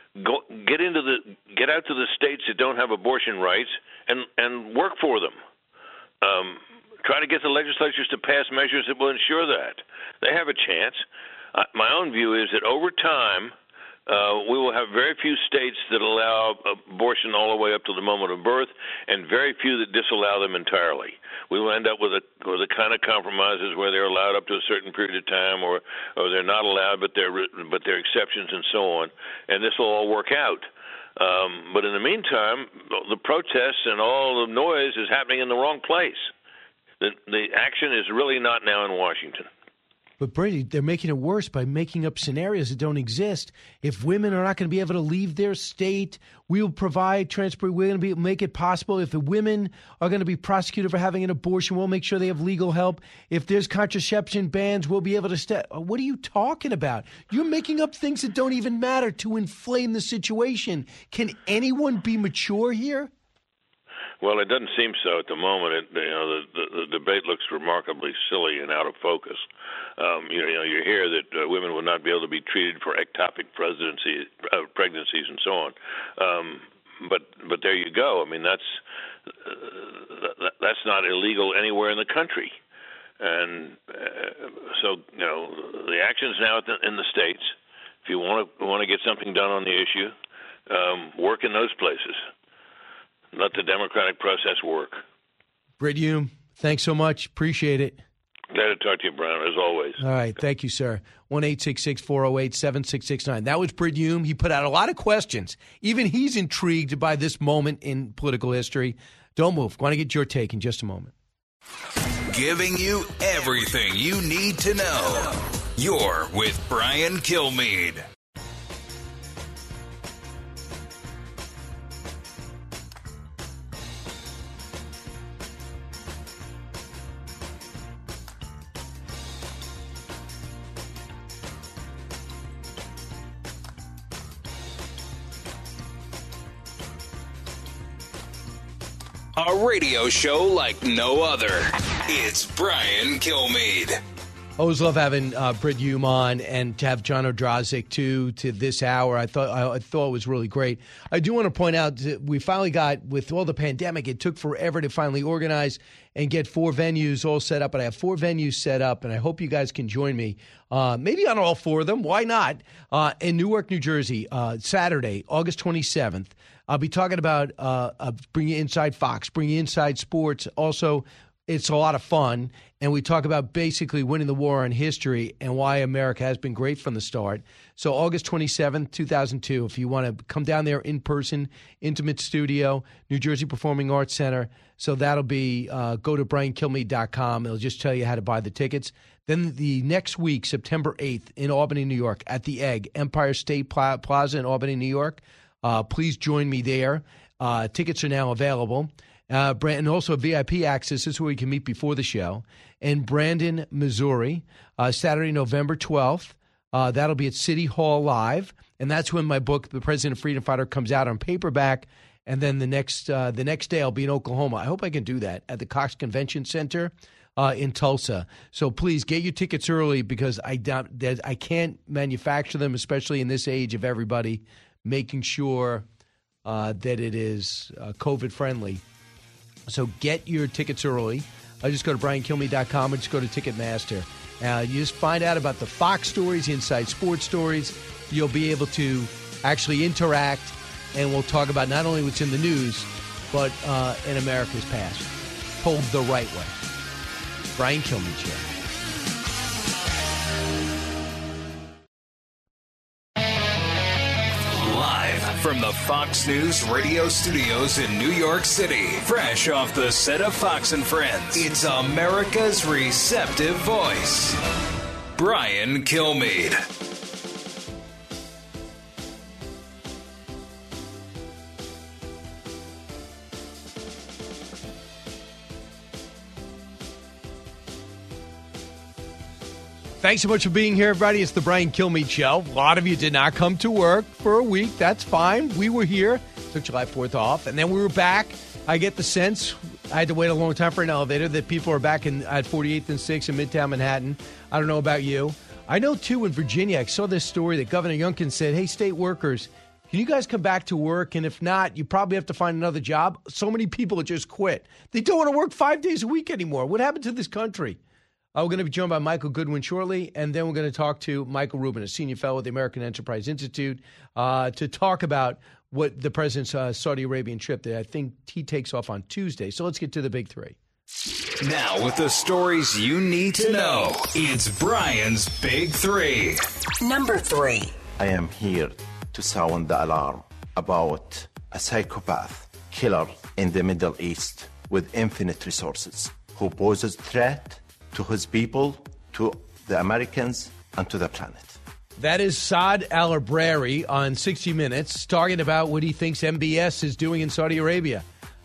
get out to the states that don't have abortion rights and work for them. Try to get the legislatures to pass measures that will ensure that. They have a chance. My own view is that over time, we will have very few states that allow abortion all the way up to the moment of birth, and very few that disallow them entirely. We will end up with a kind of compromises where they're allowed up to a certain period of time, or they're not allowed, but they're exceptions and so on. And this will all work out. But in the meantime, the protests and all the noise is happening in the wrong place. The action is really not now in Washington. But Brady, they're making it worse by making up scenarios that don't exist. If women are not going to be able to leave their state, we will provide transport. We're going to make it possible. If the women are going to be prosecuted for having an abortion, we'll make sure they have legal help. If there's contraception bans, we'll be able to step. What are you talking about? You're making up things that don't even matter to inflame the situation. Can anyone be mature here? Well, it doesn't seem so at the moment. The debate looks remarkably silly and out of focus. You hear that women will not be able to be treated for ectopic pregnancies and so on. But there you go. I mean, that's not illegal anywhere in the country. And so the action's now in the states. If you want to get something done on the issue, work in those places. Let the democratic process work. Brit Hume, thanks so much. Appreciate it. Glad to talk to you, Brown, as always. All right. Thank you, sir. 1-866-408-7669. That was Brit Hume. He put out a lot of questions. Even he's intrigued by this moment in political history. Don't move. I want to get your take in just a moment. Giving you everything you need to know. You're with Brian Kilmeade. A radio show like no other. It's Brian Kilmeade. Always love having Brit Hume on, and to have John Odrazik too to this hour. I thought it was really great. I do want to point out that we finally got, with all the pandemic, it took forever to finally organize and get 4 venues all set up. But I have 4 venues set up, and I hope you guys can join me. Maybe on all 4 of them. Why not? In Newark, New Jersey, Saturday, August 27th. I'll be talking about bringing inside Fox, bringing inside sports. Also, it's a lot of fun, and we talk about basically winning the war on history and why America has been great from the start. So August 27th, 2002, if you want to come down there in person, intimate studio, New Jersey Performing Arts Center. So that'll be, go to briankilmeade.com. It'll just tell you how to buy the tickets. Then the next week, September 8th, in Albany, New York, at the Egg, Empire State Plaza in Albany, New York. Please join me there. Tickets are now available. And also VIP access. This is where you can meet before the show. In Brandon, Missouri, Saturday, November 12th. That'll be at City Hall Live. And that's when my book, The President of Freedom Fighter, comes out on paperback. And then the next day I'll be in Oklahoma. I hope I can do that at the Cox Convention Center in Tulsa. So please get your tickets early, because I can't manufacture them, especially in this age of everybody making sure that it is COVID-friendly. So get your tickets early. Just go to briankilmeade.com or just go to Ticketmaster. You just find out about the Fox stories, inside sports stories. You'll be able to actually interact, and we'll talk about not only what's in the news, but in America's past. Told the right way. Brian Kilmeade Show. From the Fox News radio studios in New York City, fresh off the set of Fox and Friends, it's America's receptive voice, Brian Kilmeade. Thanks so much for being here, everybody. It's the Brian Kilmeade Show. A lot of you did not come to work for a week. That's fine. We were here. Took July 4th off, and then we were back. I get the sense, I had to wait a long time for an elevator, that people are back at 48th and 6th in Midtown Manhattan. I don't know about you. I know, too, in Virginia, I saw this story that Governor Youngkin said, hey, state workers, can you guys come back to work? And if not, you probably have to find another job. So many people just quit. They don't want to work 5 days a week anymore. What happened to this country? We're going to be joined by Michael Goodwin shortly, and then we're going to talk to Michael Rubin, a senior fellow at the American Enterprise Institute, to talk about what the president's Saudi Arabian trip that I think he takes off on Tuesday. So let's get to the big 3. Now, with the stories you need to know, it's Brian's Big 3. Number 3. I am here to sound the alarm about a psychopath killer in the Middle East with infinite resources who poses threat to his people, to the Americans, and to the planet. That is Saad al-Abrari on 60 Minutes, talking about what he thinks MBS is doing in Saudi Arabia.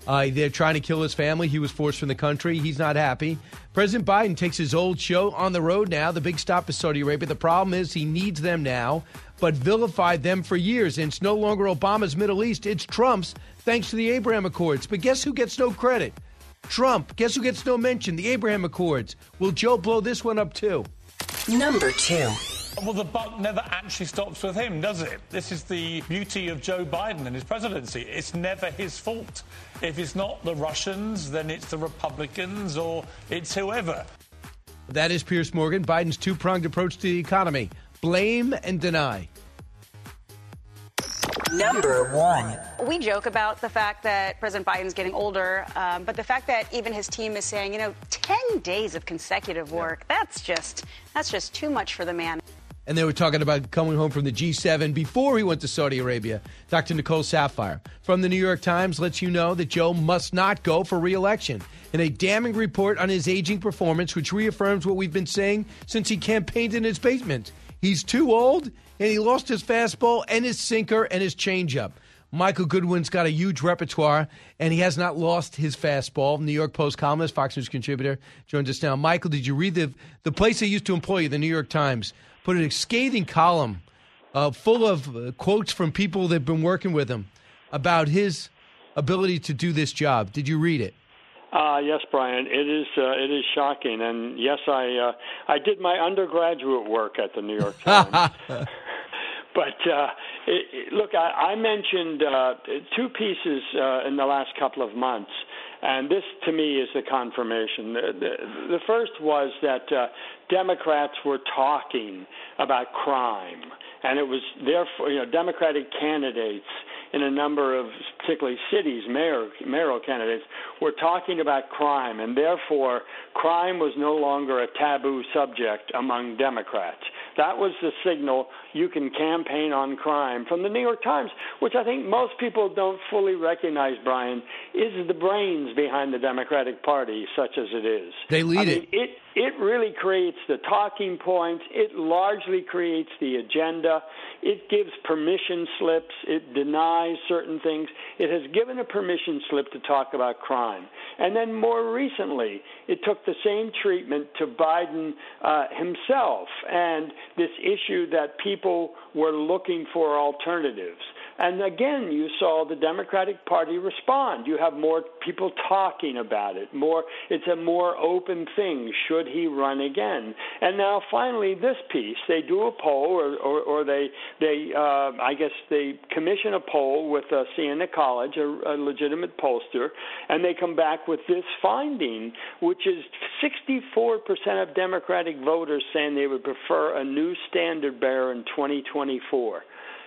They're trying to kill his family. He was forced from the country. He's not happy. President Biden takes his old show on the road now. The big stop is Saudi Arabia. The problem is he needs them now, but vilified them for years. And it's no longer Obama's Middle East. It's Trump's, thanks to the Abraham Accords. But guess who gets no credit? Trump. Guess who gets no mention? The Abraham Accords. Will Joe blow this one up too? Number 2. Well, the buck never actually stops with him, does it? This is the beauty of Joe Biden and his presidency. It's never his fault. If it's not the Russians, then it's the Republicans or it's whoever. That is Piers Morgan. Biden's two-pronged approach to the economy. Blame and deny. Number 1. We joke about the fact that President Biden's getting older, but the fact that even his team is saying, 10 days of consecutive work, that's just too much for the man. And they were talking about coming home from the G7 before he went to Saudi Arabia. Dr. Nicole Saphier from the New York Times lets you know that Joe must not go for re-election. In a damning report on his aging performance, which reaffirms what we've been saying since he campaigned in his basement. He's too old, and he lost his fastball and his sinker and his changeup. Michael Goodwin's got a huge repertoire, and he has not lost his fastball. New York Post columnist, Fox News contributor, joins us now. Michael, did you read the place they used to employ you, the New York Times, put a scathing column full of quotes from people that have been working with him about his ability to do this job? Did you read it? Yes, Brian. It is shocking, and yes, I did my undergraduate work at the New York Times. But look, I mentioned 2 pieces in the last couple of months, and this to me is the confirmation. The first was that Democrats were talking about crime, and it was therefore Democratic candidates in a number of, particularly cities, mayoral candidates, were talking about crime, and therefore crime was no longer a taboo subject among Democrats. That was the signal you can campaign on crime from the New York Times, which I think most people don't fully recognize, Brian, is the brains behind the Democratic Party, such as it is. They lead it. It really creates the talking points. It largely creates the agenda. It gives permission slips. It denies certain things. It has given a permission slip to talk about crime. And then more recently, it took the same treatment to Biden himself and this issue that people were looking for alternatives. And again, you saw the Democratic Party respond. You have more people talking about it. It's a more open thing. Should he run again? And now, finally, this piece. They do a poll, or they I guess they commission a poll with Siena College, a legitimate pollster, and they come back with this finding, which is 64% of Democratic voters saying they would prefer a new standard bearer in 2024.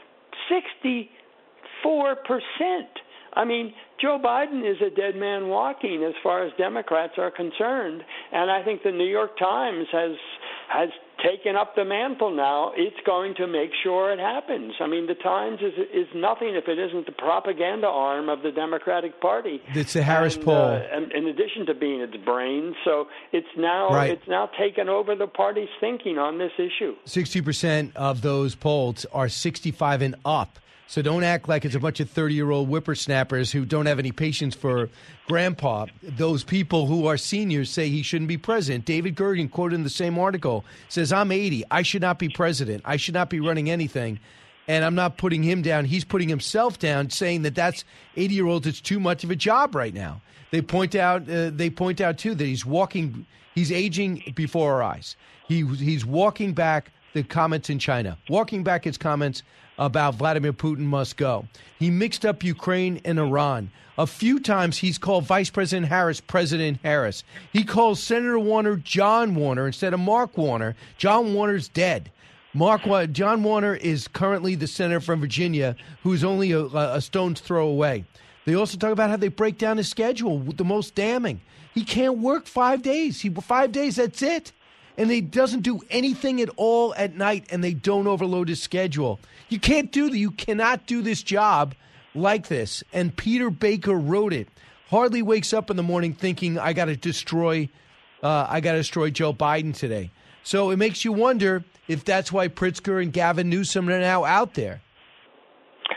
64%. I mean, Joe Biden is a dead man walking as far as Democrats are concerned, and I think the New York Times has taken up the mantle now. It's going to make sure it happens. I mean, the Times is nothing if it isn't the propaganda arm of the Democratic Party. It's the Harris poll. In addition to being its brain, so it's now taken over the party's thinking on this issue. 60% of those polled are 65 and up. So don't act like it's a bunch of 30-year-old whippersnappers who don't have any patience for grandpa. Those people who are seniors say he shouldn't be president. David Gergen, quoted in the same article, says, I'm 80. I should not be president. I should not be running anything. And I'm not putting him down. He's putting himself down, saying that that's 80-year-olds. It's too much of a job right now. They point out, too, that he's aging before our eyes. He's walking back the comments in China, walking back his comments about Vladimir Putin must go. He mixed up Ukraine and Iran. A few times he's called Vice President Harris President Harris. He calls Senator Warner John Warner instead of Mark Warner. John Warner's dead. John Warner is currently the senator from Virginia who's only a stone's throw away. They also talk about how they break down his schedule, the most damning. He can't work 5 days. 5 days, that's it. And he doesn't do anything at all at night, and they don't overload his schedule. You cannot do this job like this. And Peter Baker wrote it. Hardly wakes up in the morning thinking, I got to destroy Joe Biden today. So it makes you wonder if that's why Pritzker and Gavin Newsom are now out there. Look,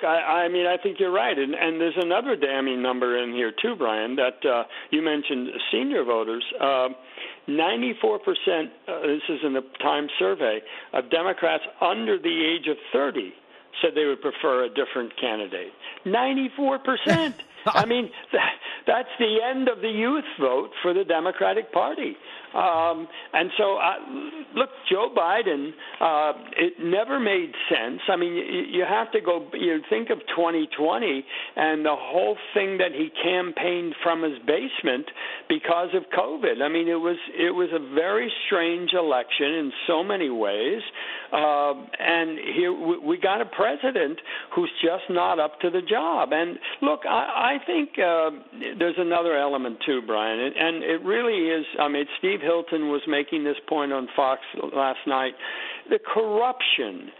I mean, I think you're right. And there's another damning number in here, too, Brian, that you mentioned senior voters. 94%, this is in the Times survey, of Democrats under the age of 30 said they would prefer a different candidate. 94%. I mean, that's the end of the youth vote for the Democratic Party. And so, look, Joe Biden, it never made sense. I mean, you have to go, you think of 2020 and the whole thing that he campaigned from his basement because of COVID. I mean, it was a very strange election in so many ways. And here we got a president who's just not up to the job. And look, I think there's another element too, Brian, and it really is. I mean, Steve Hilton was making this point on Fox last night. The corruption,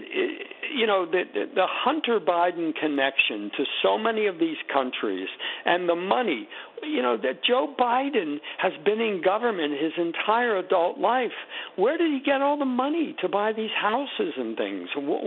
the Hunter Biden connection to so many of these countries, and the money. That Joe Biden has been in government his entire adult life. Where did he get all the money to buy these houses and things?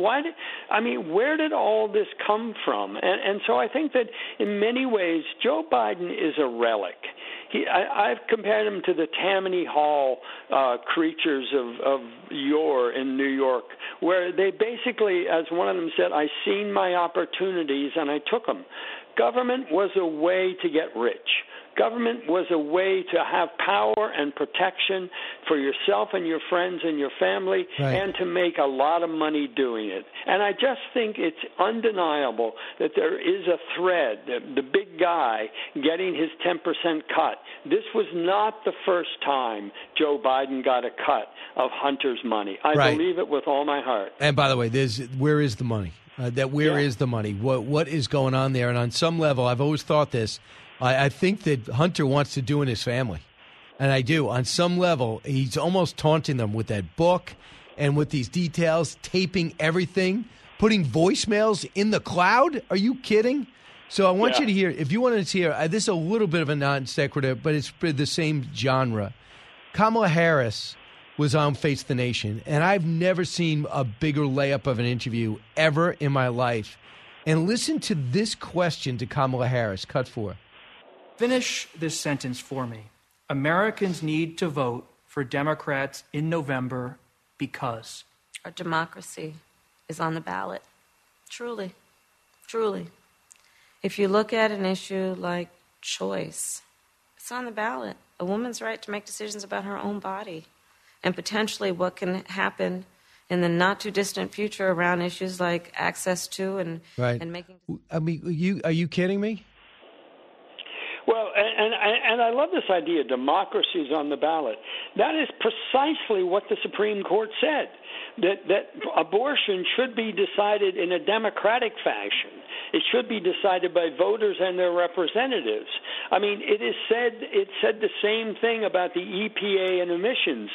Where did all this come from? And so I think that in many ways, Joe Biden is a relic. I've compared him to the Tammany Hall creatures of yore in New York, where they basically, as one of them said, I seen my opportunities and I took them. Government was a way to get rich. Government was a way to have power and protection for yourself and your friends and your family, and to make a lot of money doing it. And I just think it's undeniable that there is a thread, the big guy getting his 10% cut. This was not the first time Joe Biden got a cut of Hunter's money. I believe it with all my heart. And by the way, where is the money? Where is the money? What is going on there? And on some level, I've always thought this. I think that Hunter wants to do in his family. And I do. On some level, he's almost taunting them with that book and with these details, taping everything, putting voicemails in the cloud. Are you kidding? So I want you to hear, if you want to hear, this is a little bit of a non sequitur, but it's the same genre. Kamala Harris was on Face the Nation, and I've never seen a bigger layup of an interview ever in my life. And listen to this question to Kamala Harris, cut 4. Finish this sentence for me. Americans need to vote for Democrats in November because our democracy is on the ballot. Truly. Truly. If you look at an issue like choice, it's on the ballot. A woman's right to make decisions about her own body and potentially what can happen in the not-too-distant future around issues like access to and making... I mean, are you kidding me? Well, and I love this idea, democracy is on the ballot. That is precisely what the Supreme Court said, that abortion should be decided in a democratic fashion. It should be decided by voters and their representatives. I mean, it said the same thing about the EPA and emissions.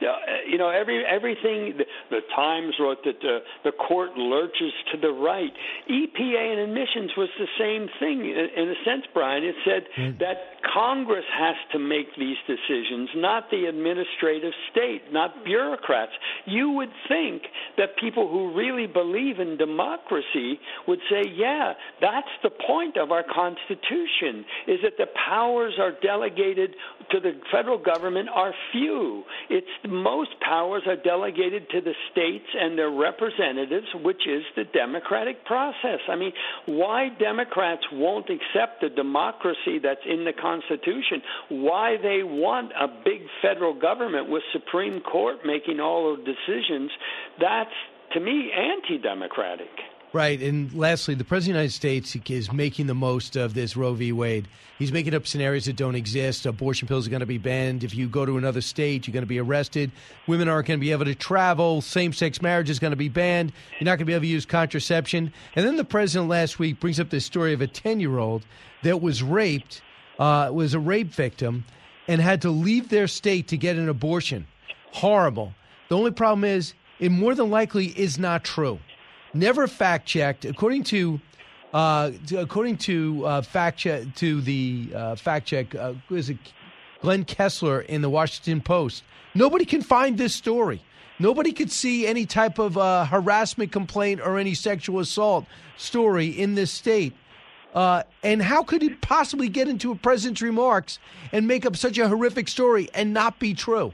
Everything, the Times wrote that the court lurches to the right. EPA and emissions was the same thing in a sense, Brian. It said that Congress has to make these decisions, not the administrative state, not bureaucrats. You would think that people who really believe in democracy would say, yeah, that's the point of our Constitution, is that the powers are delegated to the federal government are few. Most powers are delegated to the states and their representatives, which is the democratic process. I mean, why Democrats won't accept the democracy that's in the Constitution, why they want a big federal government with Supreme Court making all the decisions, that's, to me, anti-democratic. Right. And lastly, the President of the United States is making the most of this Roe v. Wade. He's making up scenarios that don't exist. Abortion pills are going to be banned. If you go to another state, you're going to be arrested. Women aren't going to be able to travel. Same-sex marriage is going to be banned. You're not going to be able to use contraception. And then the president last week brings up this story of a 10-year-old that was raped, was a rape victim, and had to leave their state to get an abortion. Horrible. The only problem is it more than likely is not true. Never fact checked. According to fact check, is it Glenn Kessler in the Washington Post? Nobody can find this story. Nobody could see any type of harassment complaint or any sexual assault story in this state. And how could he possibly get into a president's remarks and make up such a horrific story and not be true?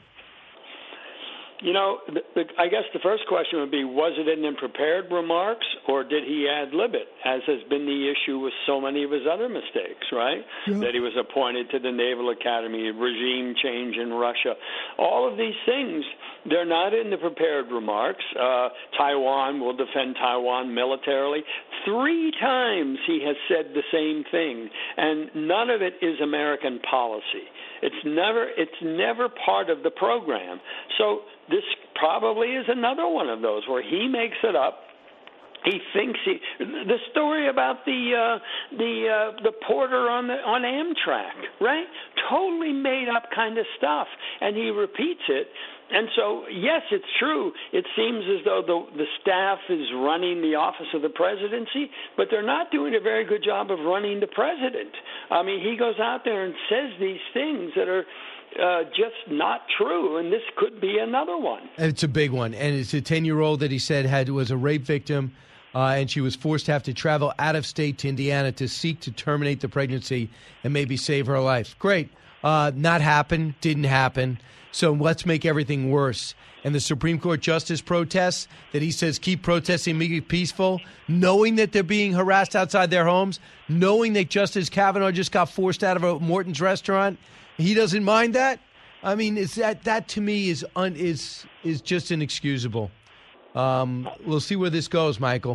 You know, I guess the first question would be, was it in prepared remarks or did he ad-lib it, as has been the issue with so many of his other mistakes, right? Yeah. That he was appointed to the Naval Academy, regime change in Russia. All of these things, they're not in the prepared remarks. Taiwan will defend Taiwan militarily. 3 times he has said the same thing, and none of it is American policy. It's never part of the program. So this probably is another one of those where he makes it up. He thinks the story about the porter on Amtrak, right? Totally made up kind of stuff, and he repeats it. And so, yes, it's true. It seems as though the staff is running the office of the presidency, but they're not doing a very good job of running the president. I mean, he goes out there and says these things that are just not true, and this could be another one. It's a big one, and it's a 10-year-old that he said was a rape victim, and she was forced to have to travel out of state to Indiana to seek to terminate the pregnancy and maybe save her life. Great. Not happen, didn't happen. So let's make everything worse. And the Supreme Court justice protests that he says keep protesting, make it peaceful, knowing that they're being harassed outside their homes, knowing that Justice Kavanaugh just got forced out of a Morton's restaurant. He doesn't mind that. I mean, it's that to me is just inexcusable. We'll see where this goes, Michael.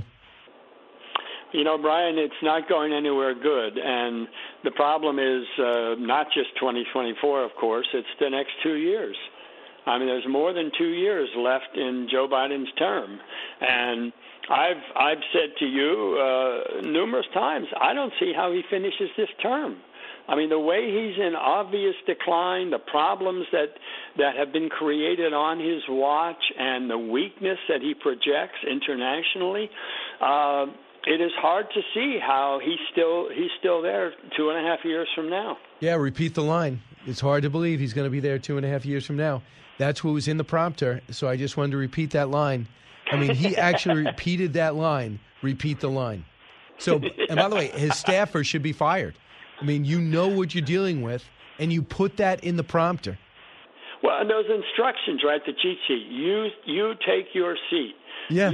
You know, Brian, it's not going anywhere good. And the problem is not just 2024, of course. It's the next 2 years. I mean, there's more than 2 years left in Joe Biden's term. And I've said to you numerous times, I don't see how he finishes this term. I mean, the way he's in obvious decline, the problems that have been created on his watch, and the weakness that he projects internationally, it is hard to see how he's still there 2.5 years from now. Yeah, repeat the line. It's hard to believe he's going to be there 2.5 years from now. That's what was in the prompter, so I just wanted to repeat that line. I mean, he actually repeated that line, repeat the line. So, and by the way, his staffers should be fired. I mean, you know what you're dealing with, and you put that in the prompter. Well, and those instructions, right, the cheat sheet, you take your seat. Yeah.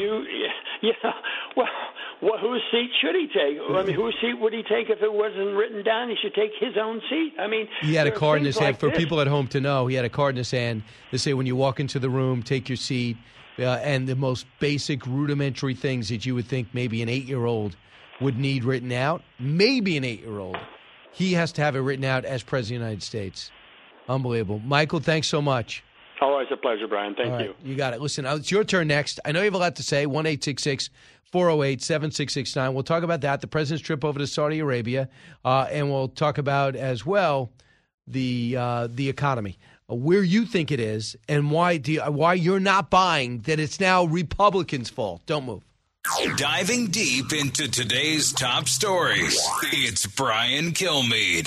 Well, whose seat should he take? I mean, whose seat would he take if it wasn't written down? He should take his own seat. I mean, he had a card in his hand. For people at home to know, he had a card in his hand to say when you walk into the room, take your seat, and the most basic rudimentary things that you would think maybe an 8-year-old would need written out. Maybe an 8-year-old. He has to have it written out as President of the United States. Unbelievable. Michael, thanks so much. Always a pleasure, Brian. Thank you. You got it. Listen, it's your turn next. I know you have a lot to say. 1-866-408-7669. We'll talk about that, the president's trip over to Saudi Arabia, and we'll talk about as well the economy, where you think it is, and why you're not buying that it's now Republicans' fault. Don't move. Diving deep into today's top stories, it's Brian Kilmeade.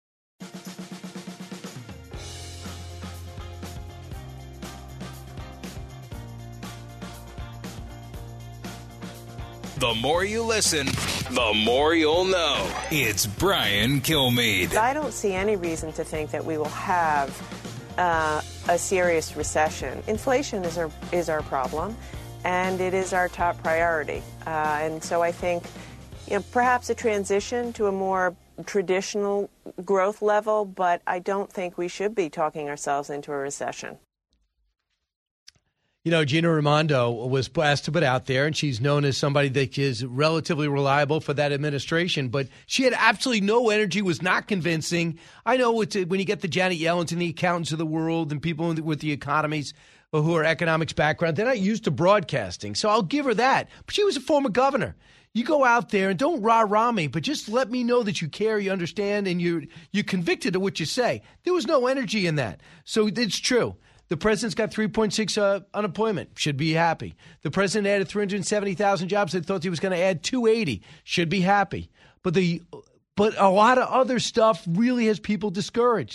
The more you listen, the more you'll know. It's Brian Kilmeade. I don't see any reason to think that we will have a serious recession. Inflation is our problem, and it is our top priority. And so I think, perhaps a transition to a more traditional growth level, but I don't think we should be talking ourselves into a recession. Gina Raimondo was asked to put out there, and she's known as somebody that is relatively reliable for that administration, but she had absolutely no energy, was not convincing. I know when you get the Janet Yellens and the accountants of the world and people with the economies who are economics background, they're not used to broadcasting, so I'll give her that. But she was a former governor. You go out there and don't rah-rah me, but just let me know that you care, you understand, and you're convicted of what you say. There was no energy in that. So it's true. The president's got 3.6 unemployment. Should be happy. The president added 370,000 jobs. They thought he was going to add 280. Should be happy. But a lot of other stuff really has people discouraged.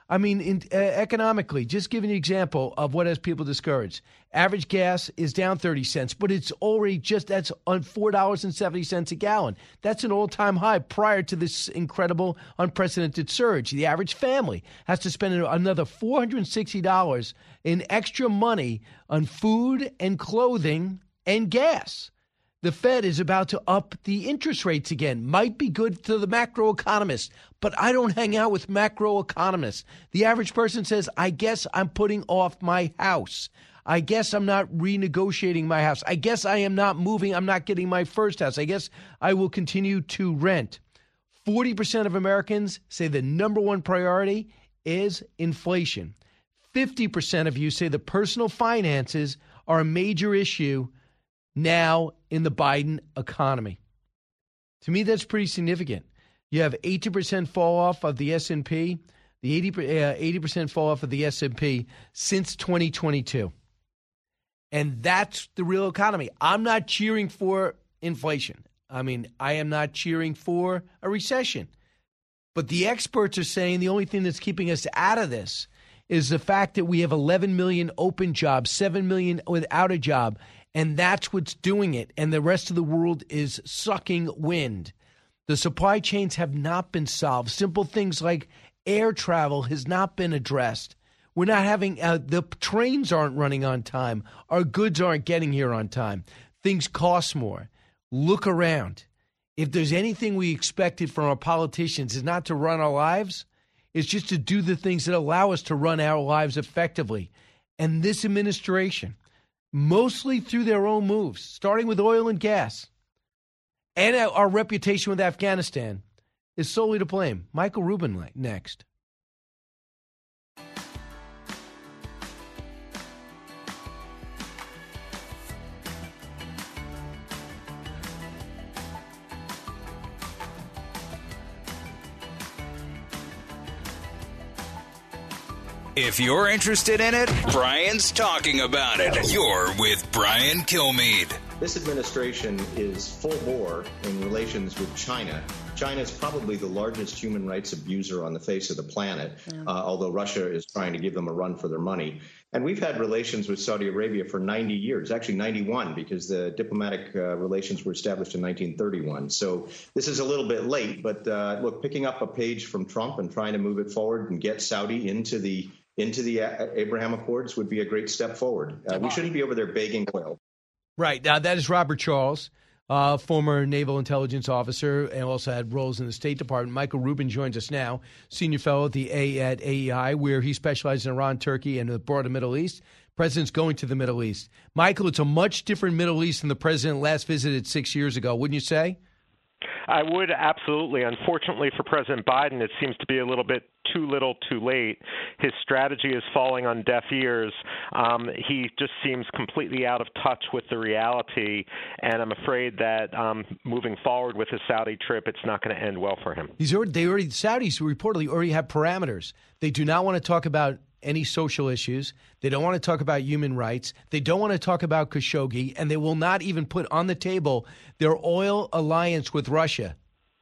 I mean, economically, just giving you an example of what has people discouraged. Average gas is down 30 cents, but it's already that's on $4.70 a gallon. That's an all-time high prior to this incredible, unprecedented surge. The average family has to spend another $460 in extra money on food and clothing and gas. The Fed is about to up the interest rates again. Might be good to the macroeconomists, but I don't hang out with macroeconomists. The average person says, I guess I'm putting off my house. I guess I'm not renegotiating my house. I guess I am not moving. I'm not getting my first house. I guess I will continue to rent. 40% of Americans say the number one priority is inflation. 50% of you say the personal finances are a major issue now in the Biden economy. To me, that's pretty significant. You have 80% fall off of the S&P, the 80% fall off of the S&P since 2022. And that's the real economy. I'm not cheering for inflation. I mean, I am not cheering for a recession. But the experts are saying the only thing that's keeping us out of this is the fact that we have 11 million open jobs, 7 million without a job. And that's what's doing it. And the rest of the world is sucking wind. The supply chains have not been solved. Simple things like air travel has not been addressed. We're not having the trains aren't running on time. Our goods aren't getting here on time. Things cost more. Look around. If there's anything we expected from our politicians is not to run our lives, it's just to do the things that allow us to run our lives effectively. And this administration, mostly through their own moves, starting with oil and gas, and our reputation with Afghanistan, is solely to blame. Michael Rubin next. If you're interested in it, Brian's talking about it. You're with Brian Kilmeade. This administration is full bore in relations with China. China is probably the largest human rights abuser on the face of the planet, although Russia is trying to give them a run for their money. And we've had relations with Saudi Arabia for 90 years, actually 91, because the diplomatic relations were established in 1931. So this is a little bit late, but look, picking up a page from Trump and trying to move it forward and get Saudi into the Abraham Accords would be a great step forward. We shouldn't be over there begging oil. Right. Now, that is Robert Charles, former naval intelligence officer, and also had roles in the State Department. Michael Rubin joins us now, senior fellow at AEI, where he specializes in Iran, Turkey, and the broader Middle East. President's going to the Middle East. Michael, it's a much different Middle East than the president last visited 6 years ago, wouldn't you say? I would, absolutely. Unfortunately for President Biden, it seems to be a little bit too little too late. His strategy is falling on deaf ears. He just seems completely out of touch with the reality, and I'm afraid that moving forward with his Saudi trip, it's not going to end well for him. The Saudis reportedly already have parameters. They do not want to talk about any social issues. They don't want to talk about human rights. They don't want to talk about Khashoggi, and they will not even put on the table their oil alliance with Russia.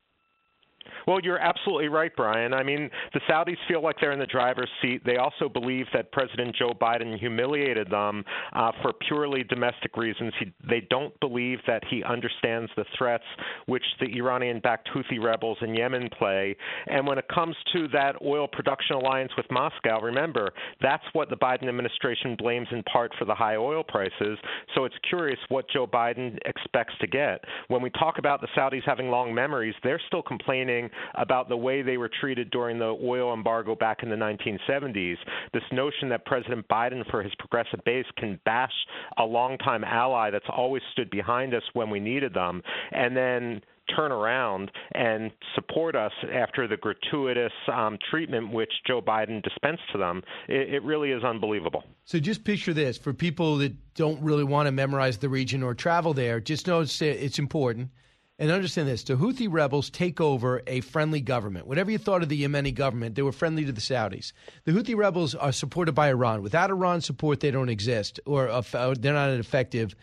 Well, you're absolutely right, Brian. I mean, the Saudis feel like they're in the driver's seat. They also believe that President Joe Biden humiliated them for purely domestic reasons. They don't believe that he understands the threats which the Iranian-backed Houthi rebels in Yemen play. And when it comes to that oil production alliance with Moscow, remember, that's what the Biden administration blames in part for the high oil prices. So it's curious what Joe Biden expects to get. When we talk about the Saudis having long memories, they're still complaining about the way they were treated during the oil embargo back in the 1970s. This notion that President Biden, for his progressive base, can bash a longtime ally that's always stood behind us when we needed them, and then turn around and support us after the gratuitous treatment which Joe Biden dispensed to them, it really is unbelievable. So just picture this. For people that don't really want to memorize the region or travel there, just know it's important. And understand this, the Houthi rebels take over a friendly government. Whatever you thought of the Yemeni government, they were friendly to the Saudis. The Houthi rebels are supported by Iran. Without Iran support, they don't exist, or they're not an effective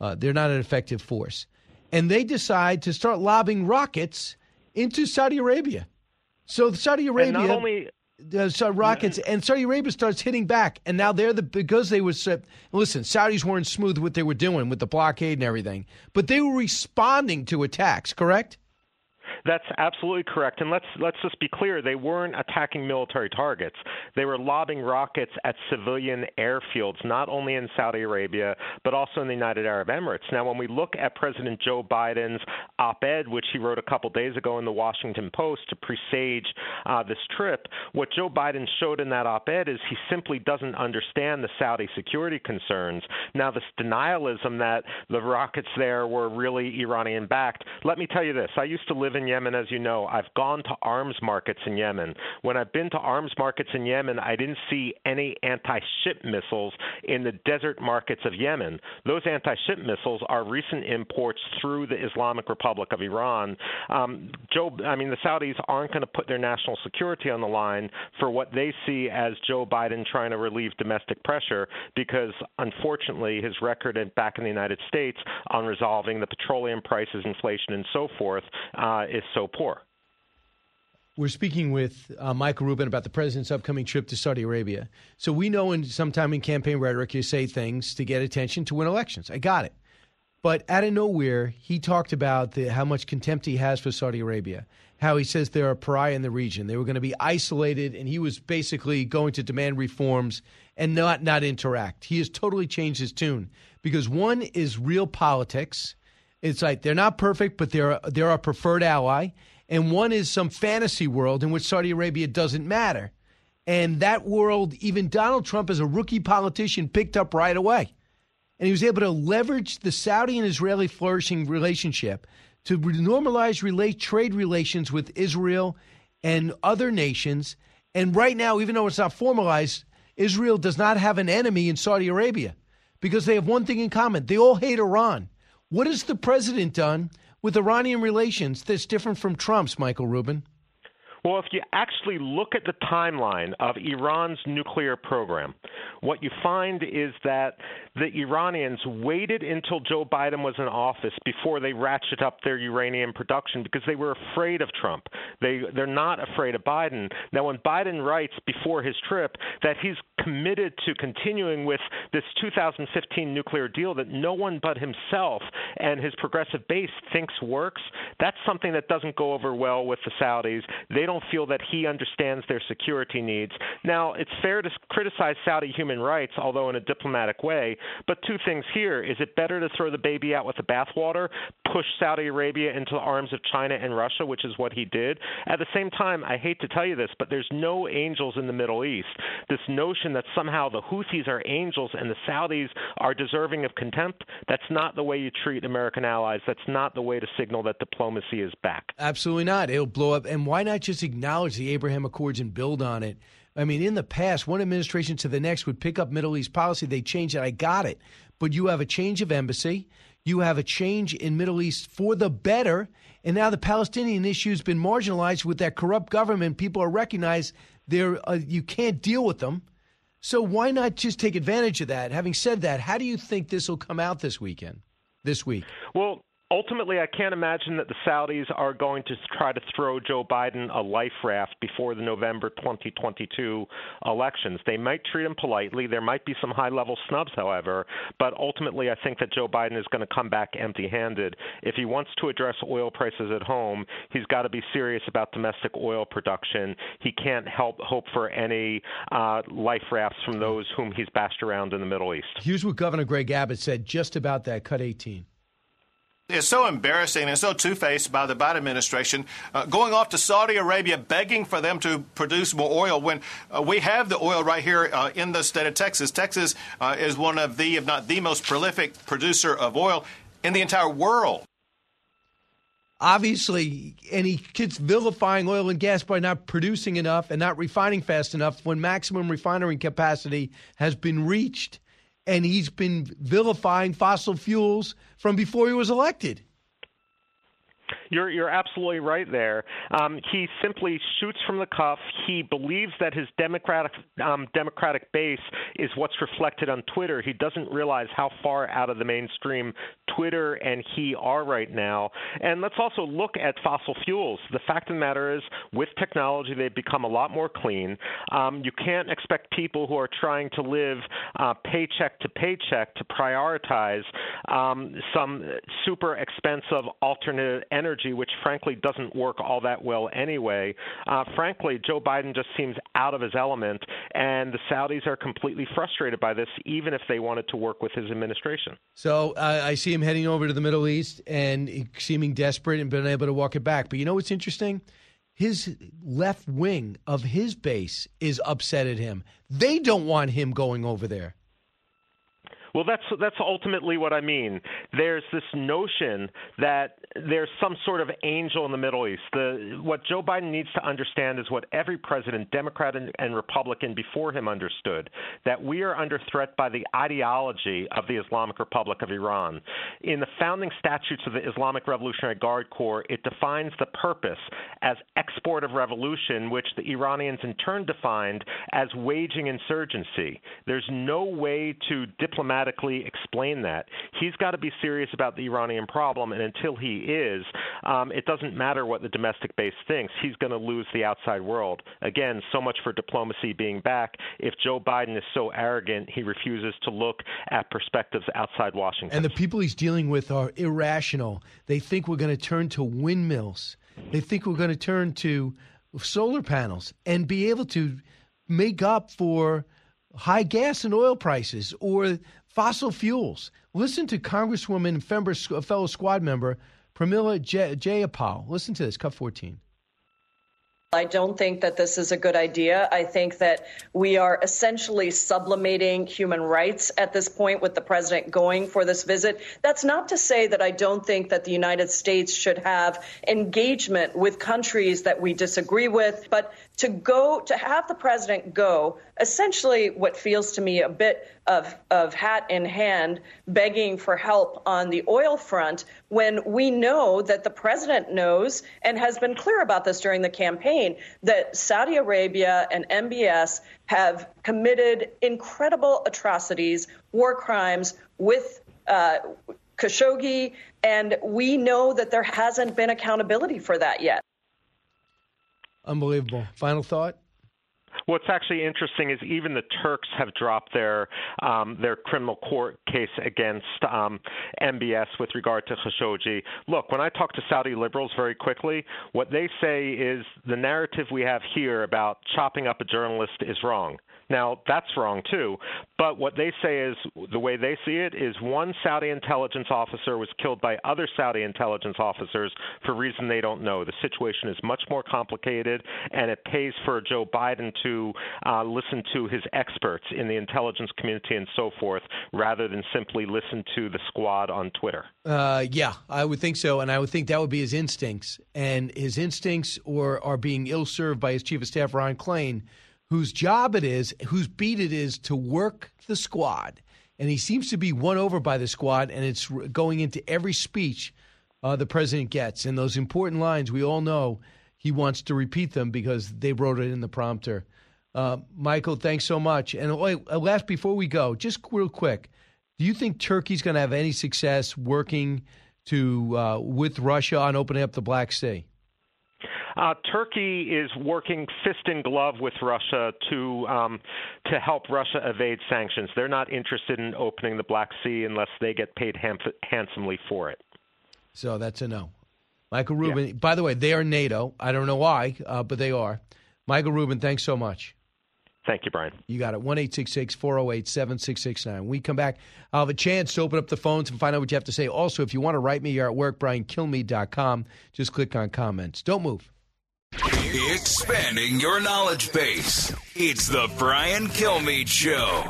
force. And they decide to start lobbing rockets into Saudi Arabia. So Saudi Arabia, rockets, and Saudi Arabia starts hitting back, and now because they was listen, Saudis weren't smooth what they were doing with the blockade and everything, but they were responding to attacks, correct? That's absolutely correct. And let's just be clear, they weren't attacking military targets. They were lobbing rockets at civilian airfields, not only in Saudi Arabia, but also in the United Arab Emirates. Now, when we look at President Joe Biden's op-ed, which he wrote a couple days ago in the Washington Post to presage this trip, what Joe Biden showed in that op-ed is he simply doesn't understand the Saudi security concerns. Now, this denialism that the rockets there were really Iranian-backed, let me tell you this. I used to live in Yemen, as you know. I've gone to arms markets in Yemen. When I've been to arms markets in Yemen, I didn't see any anti-ship missiles in the desert markets of Yemen. Those anti-ship missiles are recent imports through the Islamic Republic of Iran. The Saudis aren't going to put their national security on the line for what they see as Joe Biden trying to relieve domestic pressure because, unfortunately, his record back in the United States on resolving the petroleum prices, inflation, and so forth is so poor. We're speaking with Michael Rubin about the president's upcoming trip to Saudi Arabia. So we know sometime in campaign rhetoric you say things to get attention to win elections. I got it. But out of nowhere, he talked about how much contempt he has for Saudi Arabia, how he says they're a pariah in the region. They were going to be isolated, and he was basically going to demand reforms and not interact. He has totally changed his tune because one is real politics. It's like they're not perfect, but they're a preferred ally. And one is some fantasy world in which Saudi Arabia doesn't matter. And that world, even Donald Trump as a rookie politician picked up right away. And he was able to leverage the Saudi and Israeli flourishing relationship to normalize trade relations with Israel and other nations. And right now, even though it's not formalized, Israel does not have an enemy in Saudi Arabia because they have one thing in common. They all hate Iran. What has the president done with Iranian relations that's different from Trump's, Michael Rubin? Well, if you actually look at the timeline of Iran's nuclear program, what you find is that the Iranians waited until Joe Biden was in office before they ratchet up their uranium production because they were afraid of Trump. They're not afraid of Biden. Now, when Biden writes before his trip that he's committed to continuing with this 2015 nuclear deal that no one but himself and his progressive base thinks works, that's something that doesn't go over well with the Saudis. They don't feel that he understands their security needs. Now, it's fair to criticize Saudi human rights, although in a diplomatic way, but two things here. Is it better to throw the baby out with the bathwater, push Saudi Arabia into the arms of China and Russia, which is what he did? At the same time, I hate to tell you this, but there's no angels in the Middle East. This notion that somehow the Houthis are angels and the Saudis are deserving of contempt, that's not the way you treat American allies. That's not the way to signal that diplomacy is back. Absolutely not. It'll blow up. And why not just acknowledge the Abraham Accords and build on it? I mean, in the past, one administration to the next would pick up Middle East policy. They change it. I got it. But you have a change of embassy. You have a change in Middle East for the better. And now the Palestinian issue has been marginalized with that corrupt government. People are recognized you can't deal with them. So why not just take advantage of that? Having said that, how do you think this will come out this week? Well, ultimately, I can't imagine that the Saudis are going to try to throw Joe Biden a life raft before the November 2022 elections. They might treat him politely. There might be some high-level snubs, however, but ultimately I think that Joe Biden is going to come back empty-handed. If he wants to address oil prices at home, he's got to be serious about domestic oil production. He can't hope for any life rafts from those whom he's bashed around in the Middle East. Here's what Governor Greg Abbott said just about that. Cut 18. It's so embarrassing and so two-faced by the Biden administration, going off to Saudi Arabia, begging for them to produce more oil when we have the oil right here in the state of Texas. Texas is one of the, if not the most prolific producer of oil in the entire world. Obviously, and he keeps vilifying oil and gas by not producing enough and not refining fast enough when maximum refinery capacity has been reached. And he's been vilifying fossil fuels from before he was elected. You're absolutely right there. He simply shoots from the cuff. He believes that his Democratic base is what's reflected on Twitter. He doesn't realize how far out of the mainstream Twitter and he are right now. And let's also look at fossil fuels. The fact of the matter is, with technology, they've become a lot more clean. You can't expect people who are trying to live paycheck to paycheck to prioritize some super expensive alternate energy, which frankly doesn't work all that well anyway. Frankly, Joe Biden just seems out of his element, and the Saudis are completely frustrated by this, even if they wanted to work with his administration. So I see him heading over to the Middle East and seeming desperate and being able to walk it back. But you know what's interesting? His left wing of his base is upset at him. They don't want him going over there. Well, that's ultimately what I mean. There's this notion that there's some sort of angel in the Middle East. What Joe Biden needs to understand is what every president, Democrat and Republican before him, understood, that we are under threat by the ideology of the Islamic Republic of Iran. In the founding statutes of the Islamic Revolutionary Guard Corps, it defines the purpose as export of revolution, which the Iranians in turn defined as waging insurgency. There's no way to diplomatically explain that. He's got to be serious about the Iranian problem, and until he is, it doesn't matter what the domestic base thinks. He's going to lose the outside world. Again, so much for diplomacy being back. If Joe Biden is so arrogant, he refuses to look at perspectives outside Washington. And the people he's dealing with are irrational. They think we're going to turn to windmills. They think we're going to turn to solar panels and be able to make up for high gas and oil prices or fossil fuels. Listen to Congresswoman, fellow squad member, Pramila Jayapal. Listen to this, cut 14. I don't think that this is a good idea. I think that we are essentially sublimating human rights at this point with the president going for this visit. That's not to say that I don't think that the United States should have engagement with countries that we disagree with, but to have the president go, essentially what feels to me a bit of hat in hand, begging for help on the oil front, when we know that the president knows and has been clear about this during the campaign, that Saudi Arabia and MBS have committed incredible atrocities, war crimes with Khashoggi, and we know that there hasn't been accountability for that yet. Unbelievable. Final thought? What's actually interesting is even the Turks have dropped their criminal court case against MBS with regard to Khashoggi. Look, when I talk to Saudi liberals very quickly, what they say is the narrative we have here about chopping up a journalist is wrong. Now, that's wrong, too. But what they say is, the way they see it, is one Saudi intelligence officer was killed by other Saudi intelligence officers for a reason they don't know. The situation is much more complicated, and it pays for Joe Biden to listen to his experts in the intelligence community and so forth, rather than simply listen to the squad on Twitter. Yeah, I would think so, and I would think that would be his instincts. And his instincts are being ill-served by his chief of staff, Ron Klain, whose job it is, whose beat it is to work the squad. And he seems to be won over by the squad, and it's going into every speech the president gets. And those important lines, we all know he wants to repeat them because they wrote it in the prompter. Michael, thanks so much. And last, before we go, just real quick, do you think Turkey's going to have any success working with Russia on opening up the Black Sea? Turkey is working fist in glove with Russia to help Russia evade sanctions. They're not interested in opening the Black Sea unless they get paid handsomely for it. So that's a no. Michael Rubin, yeah. By the way, they are NATO. I don't know why, but they are. Michael Rubin, thanks so much. Thank you, Brian. You got it. 1-866-408-7669. When we come back, I'll have a chance to open up the phones and find out what you have to say. Also, if you want to write me, you're at work, BrianKilmeade.com. Just click on comments. Don't move. Expanding your knowledge base. It's the Brian Kilmeade Show.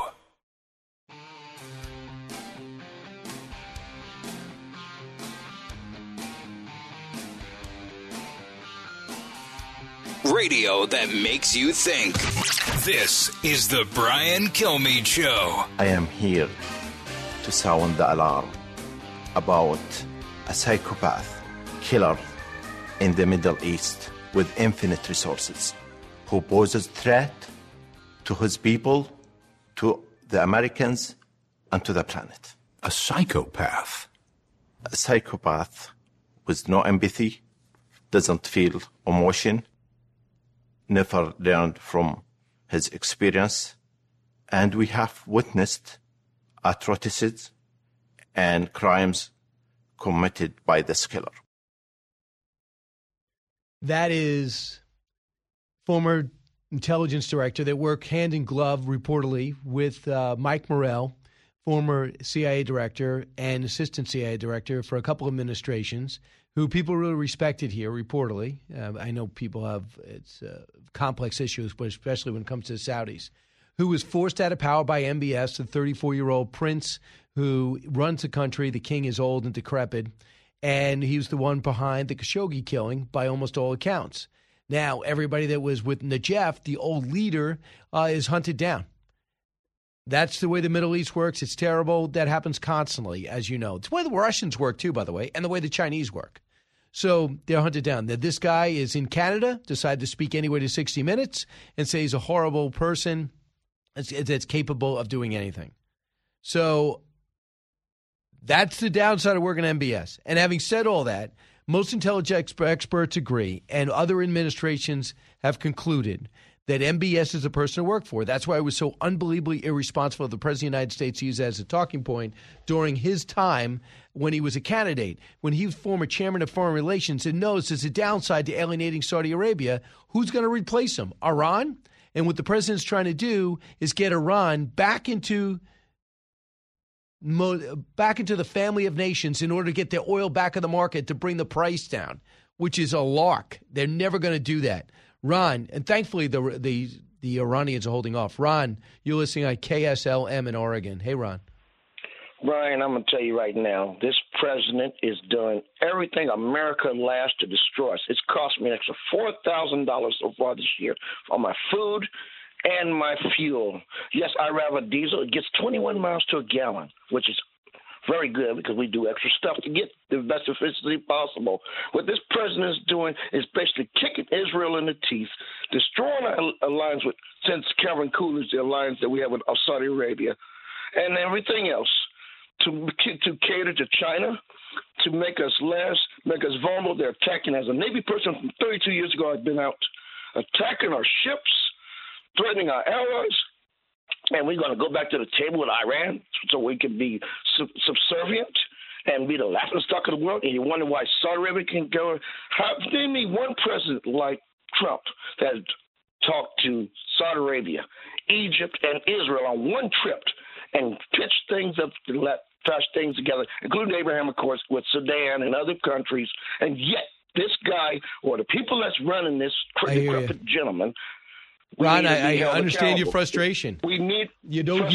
Radio that makes you think. This is the Brian Kilmeade Show. I am here to sound the alarm about a psychopath, killer in the Middle East with infinite resources, who poses threat to his people, to the Americans, and to the planet. A psychopath. A psychopath with no empathy, doesn't feel emotion, never learned from his experience, and we have witnessed atrocities and crimes committed by this killer. That is former intelligence director that worked hand in glove, reportedly, with Mike Morrell, former CIA director and assistant CIA director for a couple of administrations, who people really respected here, reportedly. I know people have complex issues, but especially when it comes to the Saudis, who was forced out of power by MBS, the 34-year-old prince who runs the country. The king is old and decrepit, and he was the one behind the Khashoggi killing by almost all accounts. Now, everybody that was with Najaf, the old leader, is hunted down. That's the way the Middle East works. It's terrible. That happens constantly, as you know. It's the way the Russians work, too, by the way, and the way the Chinese work. So they're hunted down. This guy is in Canada, decided to speak anyway to 60 Minutes and say he's a horrible person that's capable of doing anything. So that's the downside of working at MBS. And having said all that, most intelligence experts agree, and other administrations have concluded that MBS is a person to work for. That's why it was so unbelievably irresponsible of the President of the United States to use that as a talking point during his time when he was a candidate. When he was former chairman of foreign relations and knows there's a downside to alienating Saudi Arabia, who's going to replace him? Iran? And what the president's trying to do is get Iran back into the family of nations in order to get their oil back on the market to bring the price down, which is a lark. They're never going to do that. Ron, and thankfully the Iranians are holding off. Ron, you're listening on KSLM in Oregon. Hey, Ron. Brian, I'm going to tell you right now, this president is doing everything America last to destroy us. It's cost me an extra $4,000 so far this year on my food and my fuel. Yes, I drive a diesel. It gets 21 miles to a gallon, which is very good because we do extra stuff to get the best efficiency possible. What this president is doing is basically kicking Israel in the teeth, destroying our alliance with, since Calvin Coolidge, the alliance that we have with Saudi Arabia, and everything else to cater to China, to make us vulnerable. They're attacking. As a Navy person from 32 years ago, I've been out attacking our ships, threatening our allies. And we're going to go back to the table with Iran so we can be subservient and be the laughingstock of the world. And you wonder why Saudi Arabia can go. Name me one president like Trump that talked to Saudi Arabia, Egypt, and Israel on one trip and pitched things up to patch things together, including Abraham, of course, with Sudan and other countries. And yet this guy or the people that's running this decrepit gentleman. Ron, I understand your frustration. You don't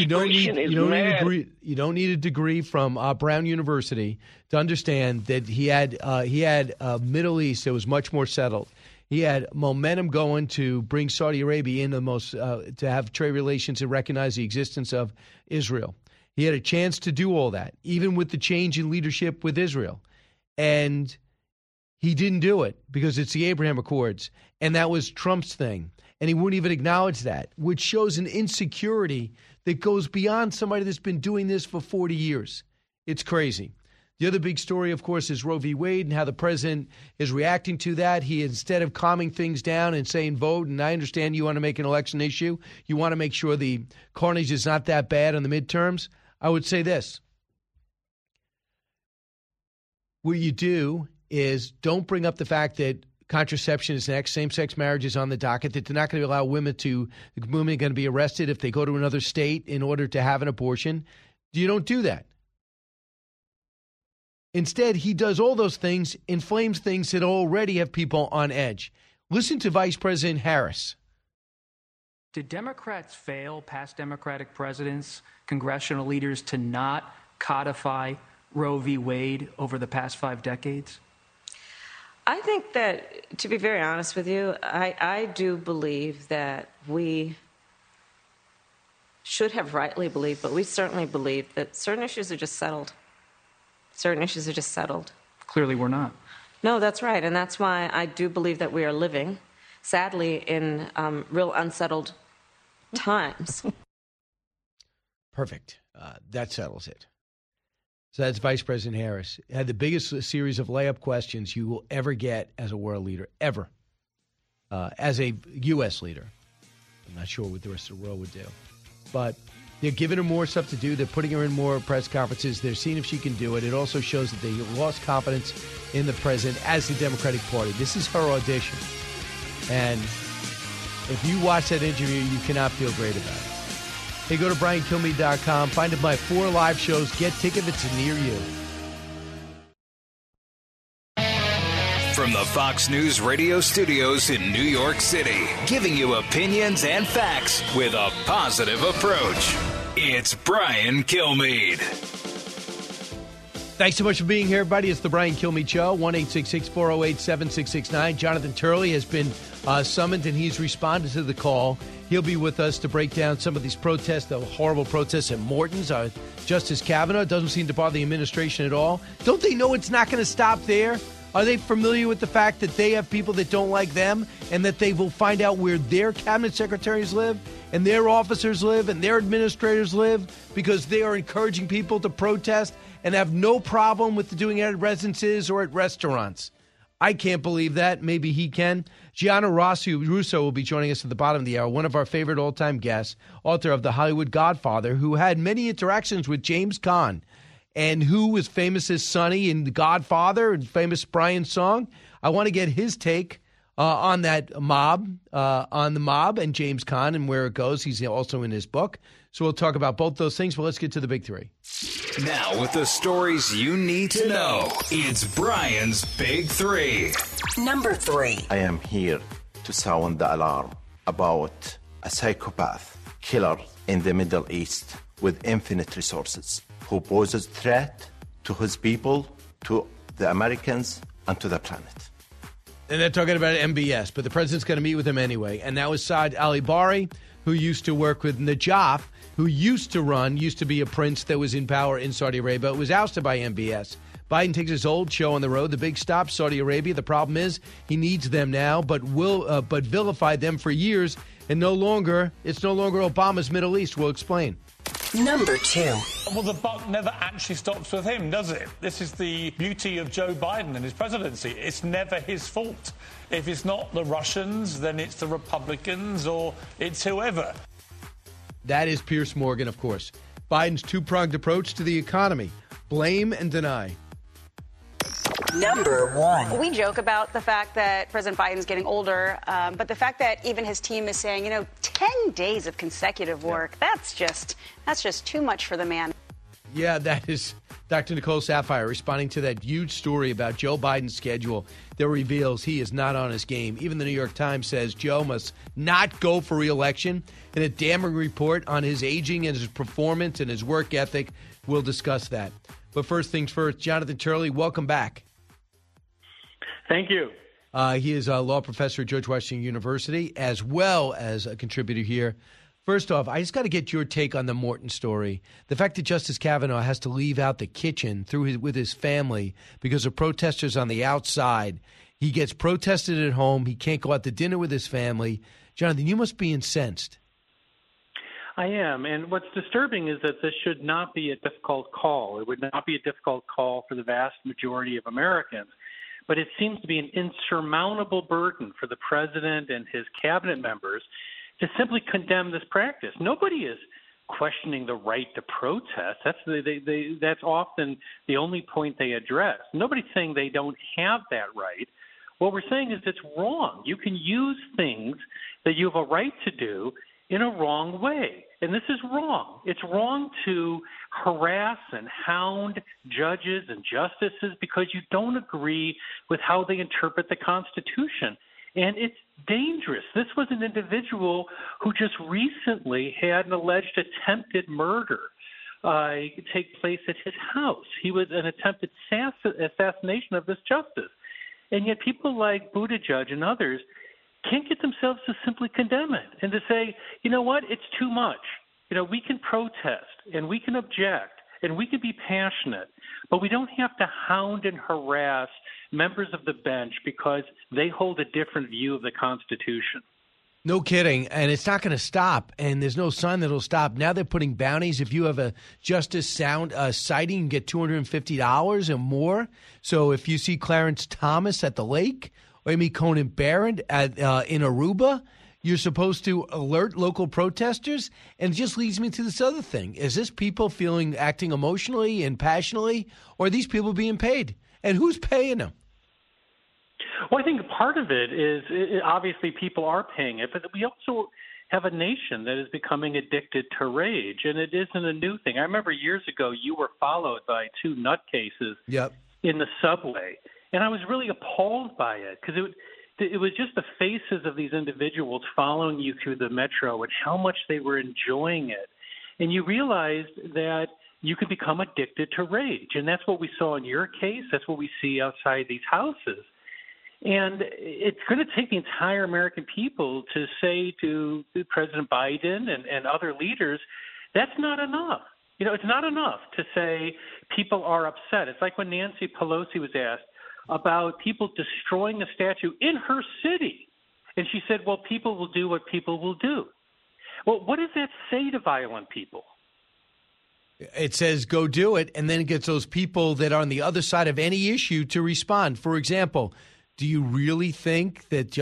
need a degree from Brown University to understand that he had a Middle East that was much more settled. He had momentum going to bring Saudi Arabia in to have trade relations and recognize the existence of Israel. He had a chance to do all that, even with the change in leadership with Israel, and he didn't do it because it's the Abraham Accords, and that was Trump's thing. And he wouldn't even acknowledge that, which shows an insecurity that goes beyond somebody that's been doing this for 40 years. It's crazy. The other big story, of course, is Roe v. Wade and how the president is reacting to that. He, instead of calming things down and saying vote, and I understand you want to make an election issue, you want to make sure the carnage is not that bad on the midterms, I would say this. What you do is don't bring up the fact that contraception is next, same-sex marriage is on the docket, that they're not going to allow women are going to be arrested if they go to another state in order to have an abortion. You don't do that. Instead, he does all those things, inflames things that already have people on edge. Listen to Vice President Harris. Did Democrats fail, past Democratic presidents, congressional leaders, to not codify Roe v. Wade over the past 5 decades? I think that, to be very honest with you, I do believe that we should have rightly believed, but we certainly believe that certain issues are just settled. Certain issues are just settled. Clearly we're not. No, that's right. And that's why I do believe that we are living, sadly, in real unsettled times. Perfect. That settles it. So that's Vice President Harris. Had the biggest series of layup questions you will ever get as a world leader, ever. As a U.S. leader. I'm not sure what the rest of the world would do. But they're giving her more stuff to do. They're putting her in more press conferences. They're seeing if she can do it. It also shows that they lost confidence in the president as the Democratic Party. This is her audition. And if you watch that interview, you cannot feel great about it. Hey, go to BrianKilmeade.com. Find my 4 live shows. Get tickets if it's near you. From the Fox News radio studios in New York City, giving you opinions and facts with a positive approach. It's Brian Kilmeade. Thanks so much for being here, everybody. It's the Brian Kilmeade Show, 1-866-408-7669. Jonathan Turley has been summoned, and he's responded to the call. He'll be with us to break down some of these protests, the horrible protests at Morton's. Justice Kavanaugh doesn't seem to bother the administration at all. Don't they know it's not going to stop there? Are they familiar with the fact that they have people that don't like them and that they will find out where their cabinet secretaries live and their officers live and their administrators live because they are encouraging people to protest and have no problem with doing it at residences or at restaurants? I can't believe that. Maybe he can. Gianna Russo will be joining us at the bottom of the hour, one of our favorite all-time guests, author of The Hollywood Godfather, who had many interactions with James Caan, and who was famous as Sonny in The Godfather and famous Brian song. I want to get his take on that mob, on the mob and James Caan and where it goes. He's also in his book. So we'll talk about both those things, but let's get to the big 3. Now with the stories you need to know, it's Brian's Big 3. Number 3. I am here to sound the alarm about a psychopath killer in the Middle East with infinite resources who poses threat to his people, to the Americans, and to the planet. And they're talking about MBS, but the president's going to meet with him anyway. And that was Saad Ali-Bari, who used to work with Najaf, who used to be a prince that was in power in Saudi Arabia. It was ousted by MBS. Biden takes his old show on the road, The Big Stop, Saudi Arabia. The problem is he needs them now, but vilified them for years, and it's no longer Obama's Middle East. We'll explain. Number 2. Well, the buck never actually stops with him, does it? This is the beauty of Joe Biden and his presidency. It's never his fault. If it's not the Russians, then it's the Republicans or it's whoever. That is Piers Morgan, of course. Biden's two-pronged approach to the economy. Blame and deny. Number 1. We joke about the fact that President Biden's getting older, but the fact that even his team is saying, 10 days of consecutive work, that's just too much for the man. Yeah, that is Dr. Nicole Saphier responding to that huge story about Joe Biden's schedule that reveals he is not on his game. Even the New York Times says Joe must not go for re-election. In a damning report on his aging and his performance and his work ethic, we'll discuss that. But first things first, Jonathan Turley, welcome back. Thank you. He is a law professor at George Washington University, as well as a contributor here. First off, I just got to get your take on the Morton story. The fact that Justice Kavanaugh has to leave out the kitchen with his family because of protesters on the outside. He gets protested at home. He can't go out to dinner with his family. Jonathan, you must be incensed. I am. And what's disturbing is that this should not be a difficult call. It would not be a difficult call for the vast majority of Americans. But it seems to be an insurmountable burden for the president and his cabinet members to simply condemn this practice. Nobody is questioning the right to protest. That's often the only point they address. Nobody's saying they don't have that right. What we're saying is it's wrong. You can use things that you have a right to do in a wrong way. And this is wrong. It's wrong to harass and hound judges and justices because you don't agree with how they interpret the Constitution. And it's dangerous. This was an individual who just recently had an alleged attempted murder take place at his house. He was an attempted assassination of this justice. And yet people like Buttigieg and others can't get themselves to simply condemn it and to say, you know what, it's too much. We can protest and we can object and we can be passionate, but we don't have to hound and harass members of the bench because they hold a different view of the Constitution. No kidding. And it's not going to stop. And there's no sign that it'll stop. Now they're putting bounties. If you have a Justice Sound sighting, you get $250 or more. So if you see Clarence Thomas at the lake or Amy Coney Barrett in Aruba, you're supposed to alert local protesters. And it just leads me to this other thing. Is this people acting emotionally and passionately, or are these people being paid? And who's paying them? Well, I think part of it is obviously people are paying it, but we also have a nation that is becoming addicted to rage, and it isn't a new thing. I remember years ago you were followed by two nutcases in the subway, and I was really appalled by it because it was just the faces of these individuals following you through the metro and how much they were enjoying it. And you realized that you could become addicted to rage, and that's what we saw in your case. That's what we see outside these houses. And it's going to take the entire American people to say to President Biden and other leaders, that's not enough. You know, it's not enough to say people are upset. It's like when Nancy Pelosi was asked about people destroying a statue in her city. And she said, well, people will do what people will do. Well, what does that say to violent people? It says go do it, and then it gets those people that are on the other side of any issue to respond. For example, do you really think that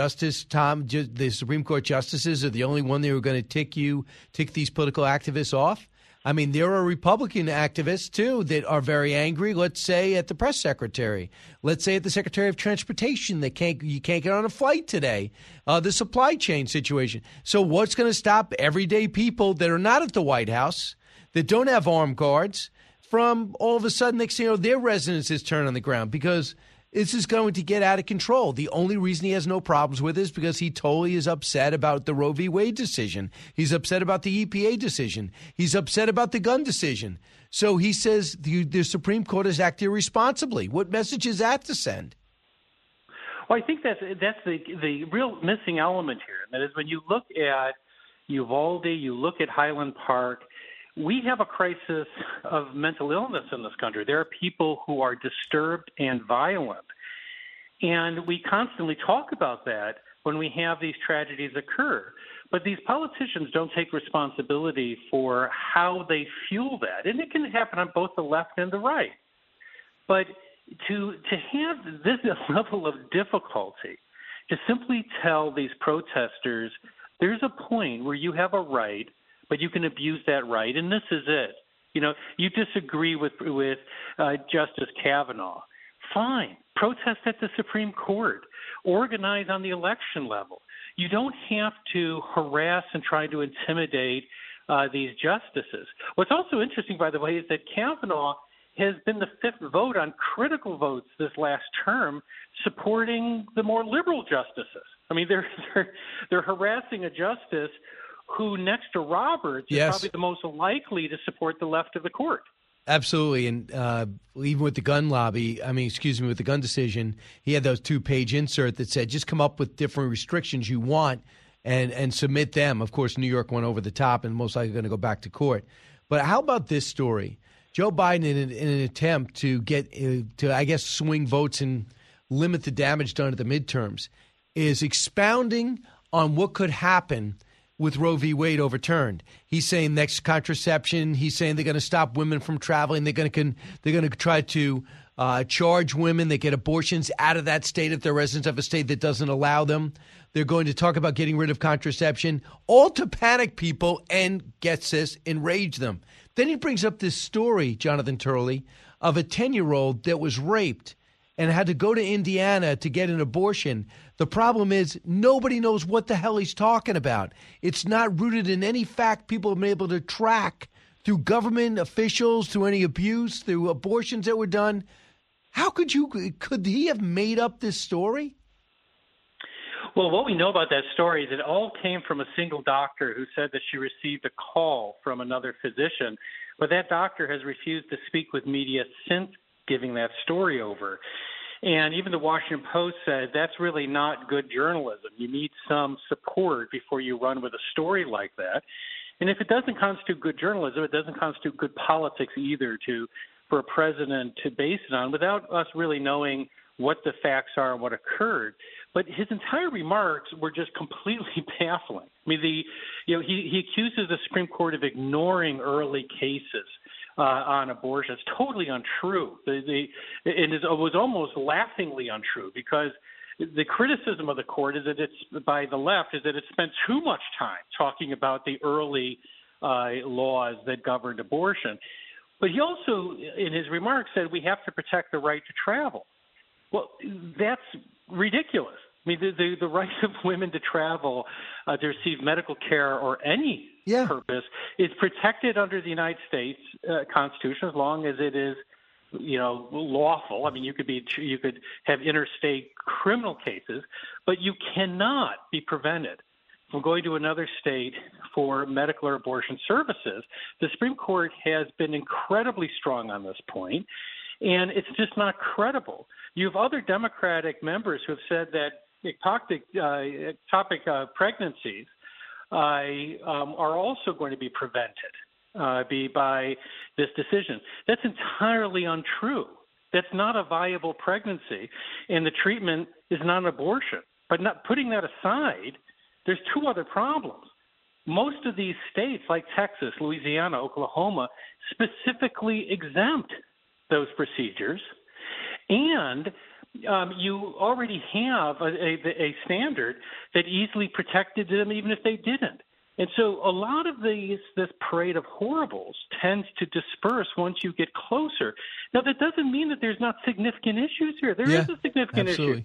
the Supreme Court justices are the only one that are going to tick these political activists off? I mean, there are Republican activists, too, that are very angry, let's say, at the press secretary. Let's say at the Secretary of Transportation that you can't get on a flight today. The supply chain situation. So what's going to stop everyday people that are not at the White House, that don't have armed guards, from all of a sudden, next thing you know, their residences turn on the ground? Because this is going to get out of control. The only reason he has no problems with it is because he totally is upset about the Roe v. Wade decision. He's upset about the EPA decision. He's upset about the gun decision. So he says the Supreme Court is acting irresponsibly. What message is that to send? Well, I think that's the real missing element here. And that is when you look at Uvalde, you look at Highland Park, we have a crisis of mental illness in this country. There are people who are disturbed and violent. And we constantly talk about that when we have these tragedies occur. But these politicians don't take responsibility for how they fuel that. And it can happen on both the left and the right. But to have this level of difficulty, to simply tell these protesters, there's a point where you have a right, but you can abuse that right, and this is it. You know, you disagree with Justice Kavanaugh. Fine. Protest at the Supreme Court. Organize on the election level. You don't have to harass and try to intimidate these justices. What's also interesting, by the way, is that Kavanaugh has been the fifth vote on critical votes this last term supporting the more liberal justices. I mean, they're harassing a justice who, next to Roberts, is probably the most likely to support the left of the court. Absolutely. And even with the gun with the gun decision, he had those 2-page insert that said, just come up with different restrictions you want and submit them. Of course, New York went over the top and most likely going to go back to court. But how about this story? Joe Biden, in an attempt to swing votes and limit the damage done at the midterms, is expounding on what could happen with Roe v. Wade overturned. He's saying next contraception. He's saying they're going to stop women from traveling. They're going to try to charge women that get abortions out of that state if they're residents of a state that doesn't allow them. They're going to talk about getting rid of contraception, all to panic people and, gets this, enrage them. Then he brings up this story, Jonathan Turley, of a 10-year-old that was raped and had to go to Indiana to get an abortion. The problem is nobody knows what the hell he's talking about. It's not rooted in any fact people have been able to track through government officials, through any abuse, through abortions that were done. Could he have made up this story? Well, what we know about that story is it all came from a single doctor who said that she received a call from another physician, but that doctor has refused to speak with media since giving that story over. And even the Washington Post said that's really not good journalism. You need some support before you run with a story like that. And if it doesn't constitute good journalism, it doesn't constitute good politics either for a president to base it on without us really knowing what the facts are and what occurred. But his entire remarks were just completely baffling. I mean, he accuses the Supreme Court of ignoring early cases on abortion. It's totally untrue. It was almost laughingly untrue, because the criticism of the court is that it's by the left is that it spent too much time talking about the early laws that governed abortion. But he also, in his remarks, said we have to protect the right to travel. Well, that's ridiculous. I mean, the right of women to travel, to receive medical care or any purpose is protected under the United States Constitution as long as it is, lawful. I mean, you could have interstate criminal cases, but you cannot be prevented from going to another state for medical or abortion services. The Supreme Court has been incredibly strong on this point, and it's just not credible. You have other Democratic members who have said that ectopic pregnancies are also going to be prevented by this decision. That's entirely untrue. That's not a viable pregnancy, and the treatment is not an abortion. But not putting that aside, there's two other problems. Most of these states, like Texas, Louisiana, Oklahoma, specifically exempt those procedures, and you already have a standard that easily protected them even if they didn't. And so a lot of this parade of horribles tends to disperse once you get closer. Now, that doesn't mean that there's not significant issues here. There is a significant issue.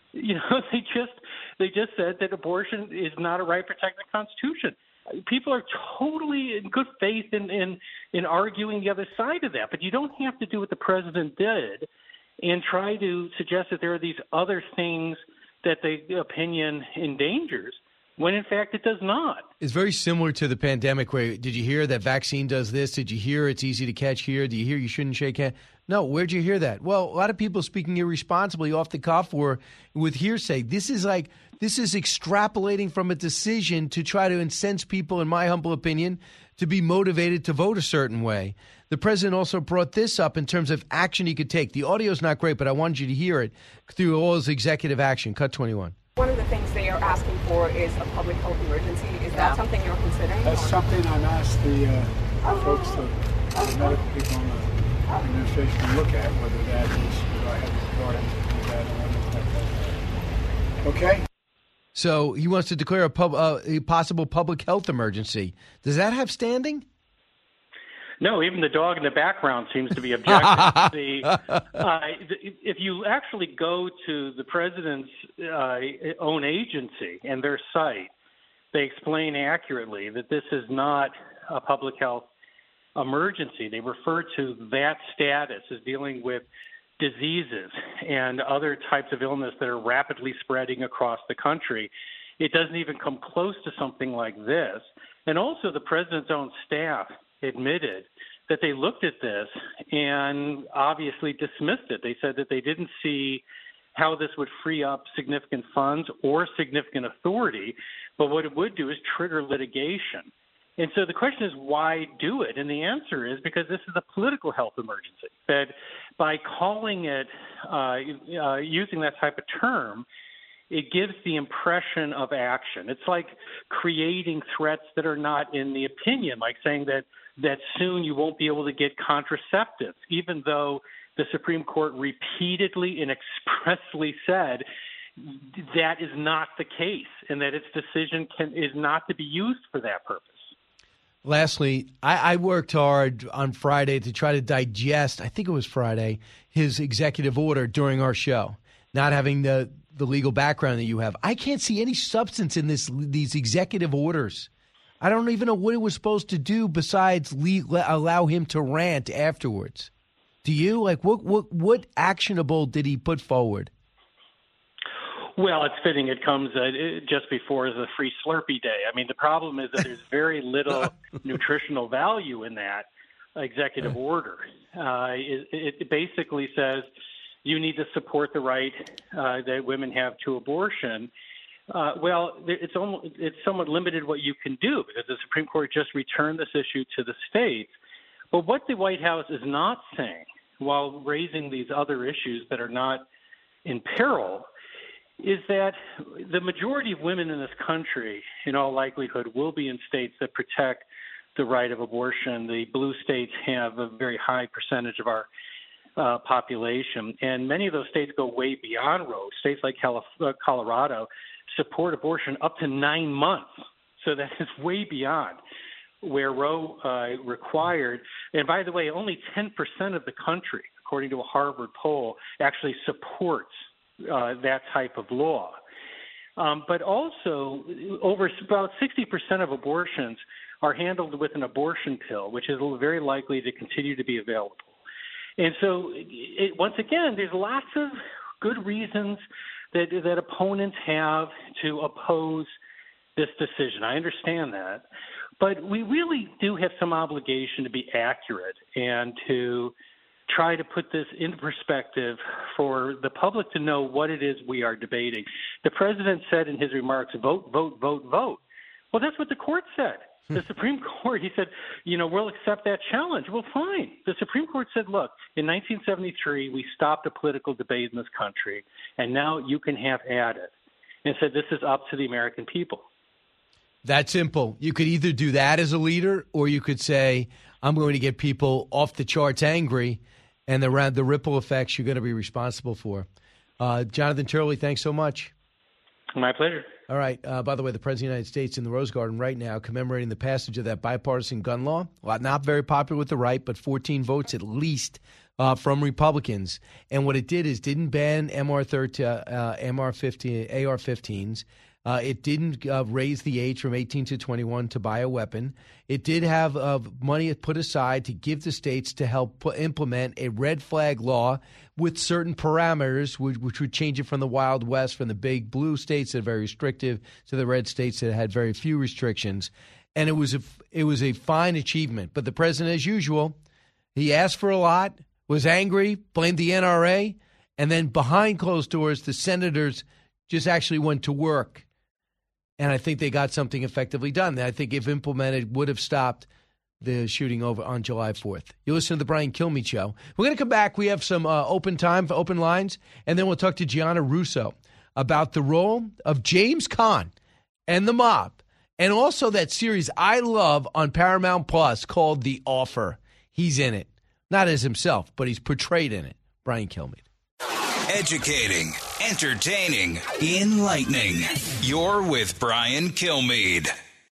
They just said that abortion is not a right protected by the Constitution. People are totally in good faith in arguing the other side of that, but you don't have to do what the president did and try to suggest that there are these other things that the opinion endangers, when in fact it does not. It's very similar to the pandemic where, did you hear that vaccine does this? Did you hear it's easy to catch here? Do you hear you shouldn't shake hands? No, where'd you hear that? Well, a lot of people speaking irresponsibly off the cuff or with hearsay. This is extrapolating from a decision to try to incense people, in my humble opinion, to be motivated to vote a certain way. The president also brought this up in terms of action he could take. The audio's not great, but I wanted you to hear it through all his executive action. Cut 21. One of the things they are asking for is a public health emergency. Is that something you're considering? That's something I've asked the folks, the medical people in the administration to look at, whether that is, I have the authority to do that. Okay? So he wants to declare a possible public health emergency. Does that have standing? No, even the dog in the background seems to be objecting. If you actually go to the president's own agency and their site, they explain accurately that this is not a public health emergency. They refer to that status as dealing with diseases and other types of illness that are rapidly spreading across the country. It doesn't even come close to something like this. And also the president's own staff admitted that they looked at this and obviously dismissed it. They said that they didn't see how this would free up significant funds or significant authority, but what it would do is trigger litigation. And so the question is, why do it? And the answer is because this is a political health emergency, that by calling it, using that type of term, it gives the impression of action. It's like creating threats that are not in the opinion, like saying that soon you won't be able to get contraceptives, even though the Supreme Court repeatedly and expressly said that is not the case and that its decision is not to be used for that purpose. Lastly, I worked hard on Friday to try to digest, I think it was Friday, his executive order during our show, not having the legal background that you have. I can't see any substance in these executive orders. I don't even know what it was supposed to do besides allow him to rant afterwards. Do you? Like, what actionable did he put forward? Well, it's fitting. It comes just before the free Slurpee day. I mean, the problem is that there's very little nutritional value in that executive order. It basically says you need to support the right that women have to abortion. It's somewhat limited what you can do because the Supreme Court just returned this issue to the states. But what the White House is not saying while raising these other issues that are not in peril is that the majority of women in this country, in all likelihood, will be in states that protect the right of abortion. The blue states have a very high percentage of our population, and many of those states go way beyond Roe. States like Colorado support abortion up to 9 months, so that is way beyond where Roe required. And by the way, only 10% of the country, according to a Harvard poll, actually supports that type of law. But also, about 60% of abortions are handled with an abortion pill, which is very likely to continue to be available. And so, once again, there's lots of good reasons that opponents have to oppose this decision. I understand that. But we really do have some obligation to be accurate and to try to put this into perspective for the public to know what it is we are debating. The president said in his remarks, vote, vote, vote, vote. Well, that's what the court said. The Supreme Court, he said, we'll accept that challenge. Well, fine. The Supreme Court said, look, in 1973, we stopped a political debate in this country, and now you can have at it. And said this is up to the American people. That simple. You could either do that as a leader, or you could say, I'm going to get people off the charts angry, and the ripple effects you're going to be responsible for. Jonathan Turley, thanks so much. My pleasure. All right. By the way, the President of the United States in the Rose Garden right now commemorating the passage of that bipartisan gun law. Well, not very popular with the right, but 14 votes at least from Republicans. And what it did is didn't ban AR-15s. It didn't raise the age from 18 to 21 to buy a weapon. It did have money put aside to give the states to help implement a red flag law with certain parameters, which would change it from the Wild West, from the big blue states that are very restrictive to the red states that had very few restrictions. And it was a fine achievement. But the president, as usual, he asked for a lot, was angry, blamed the NRA, and then behind closed doors, the senators just actually went to work. And I think they got something effectively done that I think, if implemented, would have stopped the shooting over on July 4th. You listen to the Brian Kilmeade Show. We're going to come back. We have some open time for open lines, and then we'll talk to Gianna Russo about the role of James Caan and the mob, and also that series I love on Paramount Plus called The Offer. He's in it. Not as himself, but he's portrayed in it. Brian Kilmeade. Educating, entertaining, enlightening. You're with Brian Kilmeade.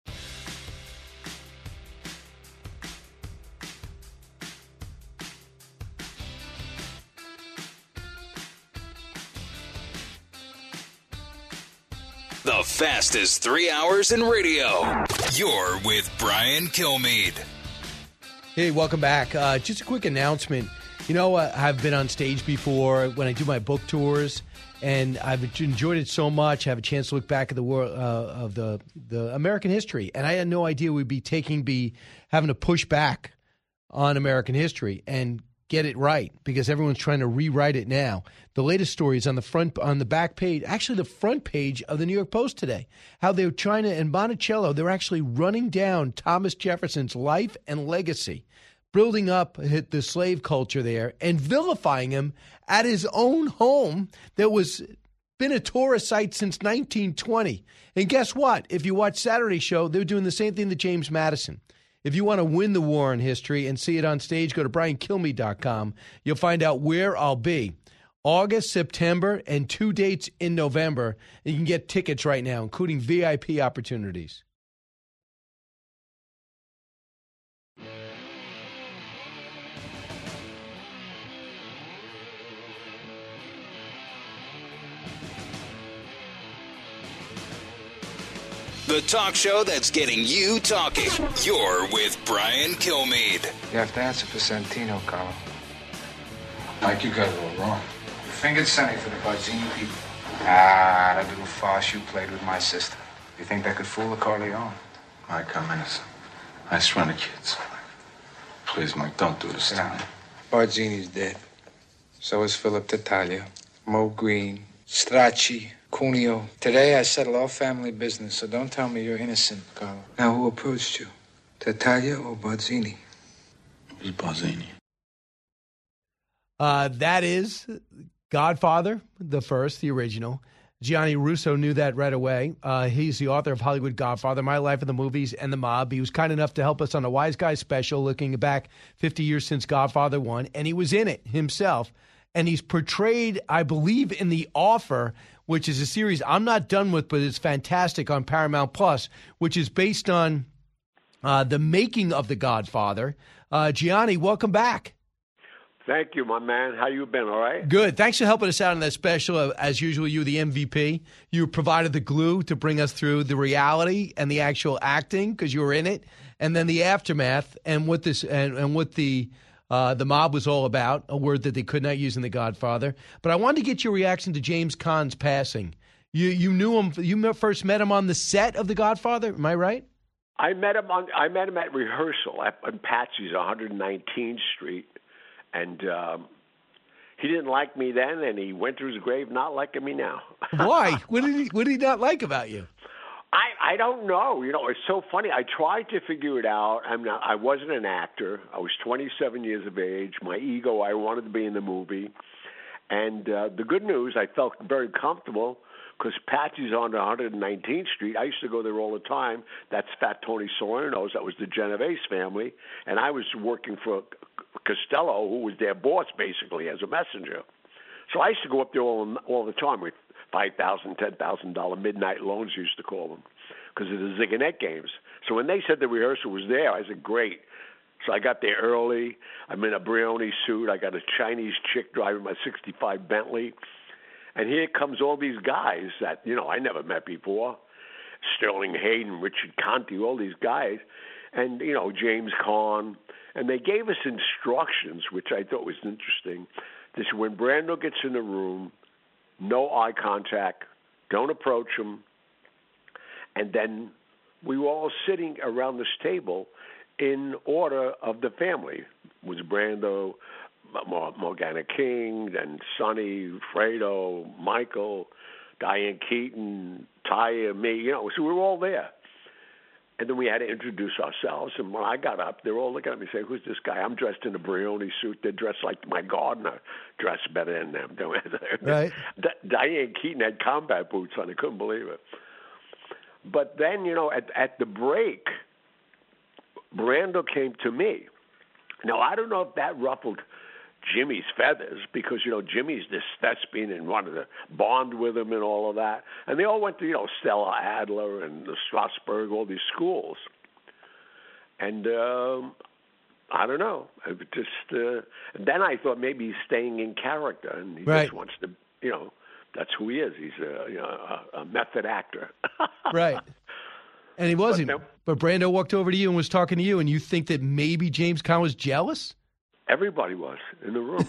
The fastest 3 hours in radio. You're with Brian Kilmeade. Hey, welcome back. Just a quick announcement. I've been on stage before when I do my book tours, and I've enjoyed it so much. I have a chance to look back at the world of the American history, and I had no idea we'd be having to push back on American history and get it right, because everyone's trying to rewrite it now. The latest story is on the back page, actually the front page of the New York Post today, how they're trying to, in Monticello, they're actually running down Thomas Jefferson's life and legacy, building up the slave culture there and vilifying him at his own home that was been a tourist site since 1920. And guess what? If you watch Saturday Show, they're doing the same thing to James Madison. If you want to win the war on history and see it on stage, go to BrianKilmeade.com. You'll find out where I'll be. August, September, and 2 dates in November. You can get tickets right now, including VIP opportunities. The talk show that's getting you talking. You're with Brian Kilmeade. You have to answer for Santino, Carlo. Mike, you got it all wrong. You fingered Sonny for the Barzini people. That little farce you played with my sister. You think that could fool a Corleone? Mike, I'm innocent. I just run the kids. Please, Mike, don't do this to me. Barzini's dead. So is Philip Tattaglia, Mo Green, Stracci, Cuneo. Today I settle all family business, so don't tell me you're innocent, Carlo. Now, who approached you? Tartaglia or Barzini? It was Barzini. That is Godfather, the first, the original. Gianni Russo knew that right away. He's the author of Hollywood Godfather, My Life in the Movies, and The Mob. He was kind enough to help us on a Wise Guy special looking back 50 years since Godfather 1, and he was in it himself. And he's portrayed, I believe, in The Offer, which is a series I'm not done with, but it's fantastic on Paramount Plus, which is based on the making of The Godfather. Gianni, welcome back. Thank you, my man. How you been, all right? Good. Thanks for helping us out in that special. As usual, you the MVP. You provided the glue to bring us through the reality and the actual acting because you were in it, and then the aftermath and what this and what the mob was all about, a word that they could not use in The Godfather. But I wanted to get your reaction to James Caan's passing. You knew him. You first met him on the set of The Godfather. Am I right? I met him at rehearsal on Patsy's 119th Street. And he didn't like me then, and he went to his grave not liking me now. Why? What did he not like about you? I don't know. You know, it's so funny. I tried to figure it out. I wasn't an actor. I was 27 years of age. My ego, I wanted to be in the movie. And the good news, I felt very comfortable because Patsy's on 119th Street. I used to go there all the time. That's Fat Tony Salerno's. That was the Genovese family. And I was working for Costello, who was their boss, basically, as a messenger. So I used to go up there all the time with $5,000, $10,000 midnight loans, used to call them, because of the Zigonet games. So when they said the rehearsal was there, I said, great. So I got there early. I'm in a Brioni suit. I got a Chinese chick driving my 65 Bentley. And here comes all these guys that, you know, I never met before. Sterling Hayden, Richard Conte, all these guys. And, you know, James Caan. And they gave us instructions, which I thought was interesting. They said, when Brando gets in the room, no eye contact, don't approach him. And then we were all sitting around this table in order of the family. It was Brando, Morgana King, then Sonny, Fredo, Michael, Diane Keaton, Taya, me, you know, so we were all there. And then we had to introduce ourselves. And when I got up, they were all looking at me saying, who's this guy? I'm dressed in a Brioni suit. They're dressed like my gardener, dressed better than them. Right. Diane Keaton had combat boots on. I couldn't believe it. But then, you know, at the break, Brando came to me. Now, I don't know if that ruffled Jimmy's feathers because, you know, Jimmy's this thespian and wanted to bond with him and all of that. And they all went to, you know, Stella Adler and Strasberg, all these schools. And I don't know. Then I thought maybe he's staying in character and he just wants to, you know, that's who he is. He's a method actor. Right. And he wasn't. But Brando walked over to you and was talking to you, and you think that maybe James Caan was jealous? Everybody was in the room.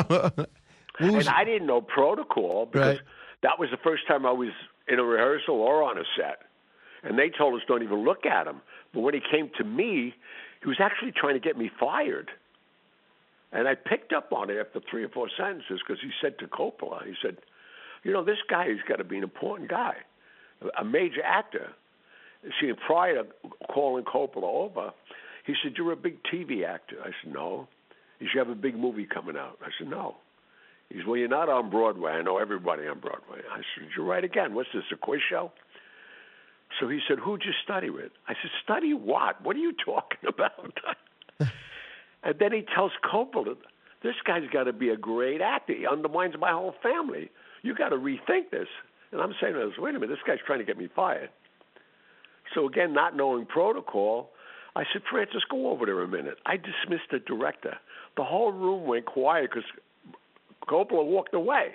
And I didn't know protocol because that was the first time I was in a rehearsal or on a set. And they told us don't even look at him. But when he came to me, he was actually trying to get me fired. And I picked up on it after 3 or 4 sentences because he said to Coppola, he said, you know, this guy has got to be an important guy, a major actor. See, prior to calling Coppola over, he said, you're a big TV actor. I said, no. He said, you have a big movie coming out. I said, no. He said, well, you're not on Broadway. I know everybody on Broadway. I said, you're right again. What's this, a quiz show? So he said, who'd you study with? I said, study what? What are you talking about? And then he tells Coppola, this guy's got to be a great actor. He undermines my whole family. You got to rethink this. And I'm saying to this, wait a minute, this guy's trying to get me fired. So again, not knowing protocol, I said, Francis, go over there a minute. I dismissed the director. The whole room went quiet because Coppola walked away.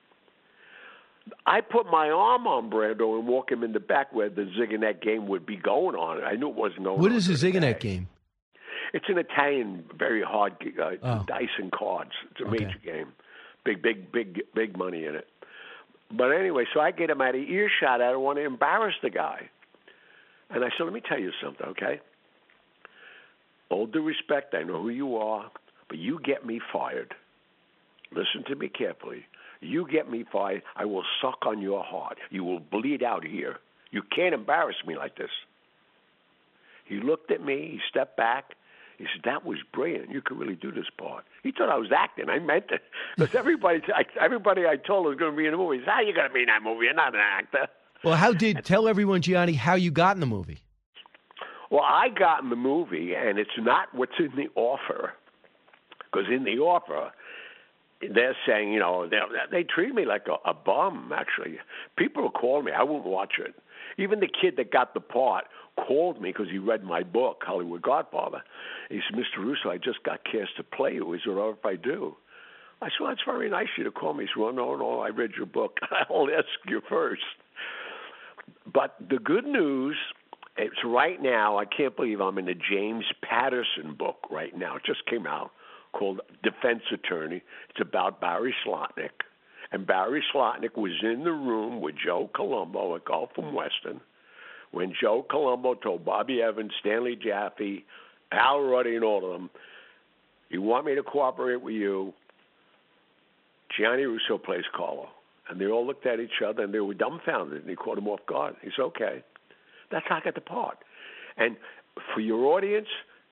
I put my arm on Brando and walk him in the back where the Zigonet game would be going on. I knew it wasn't going on. What is the Zigonet game? It's an Italian, very hard dice and cards. It's a major game. Big money in it. But anyway, so I get him out of earshot. I don't want to embarrass the guy. And I said, let me tell you something, okay? All due respect, I know who you are, but you get me fired. Listen to me carefully. You get me fired, I will suck on your heart. You will bleed out here. You can't embarrass me like this. He looked at me. He stepped back. He said, that was brilliant. You could really do this part. He thought I was acting. I meant it. Because everybody I told was going to be in the movie. He said, how are you going to be in that movie? You're not an actor. Well, tell everyone, Gianni, how you got in the movie. Well, I got in the movie, and it's not what's in the offer. Because in the offer, they're saying, you know, they treat me like a bum, actually. People will call me. I won't watch it. Even the kid that got the part called me because he read my book, Hollywood Godfather. He said, Mr. Russo, I just got cast to play you. Is it all right if I do? I said, well, it's very nice of you to call me. He said, well, no, I read your book. I'll ask you first. But the good news, it's right now, I can't believe I'm in the James Patterson book right now. It just came out, called Defense Attorney. It's about Barry Slotnick. And Barry Slotnick was in the room with Joe Colombo at Gulf and Western when Joe Colombo told Bobby Evans, Stanley Jaffe, Al Ruddy, and all of them, you want me to cooperate with you? Gianni Russo plays Carlo. And they all looked at each other, and they were dumbfounded, and he caught him off guard. He said, okay. That's how I got the part. And for your audience,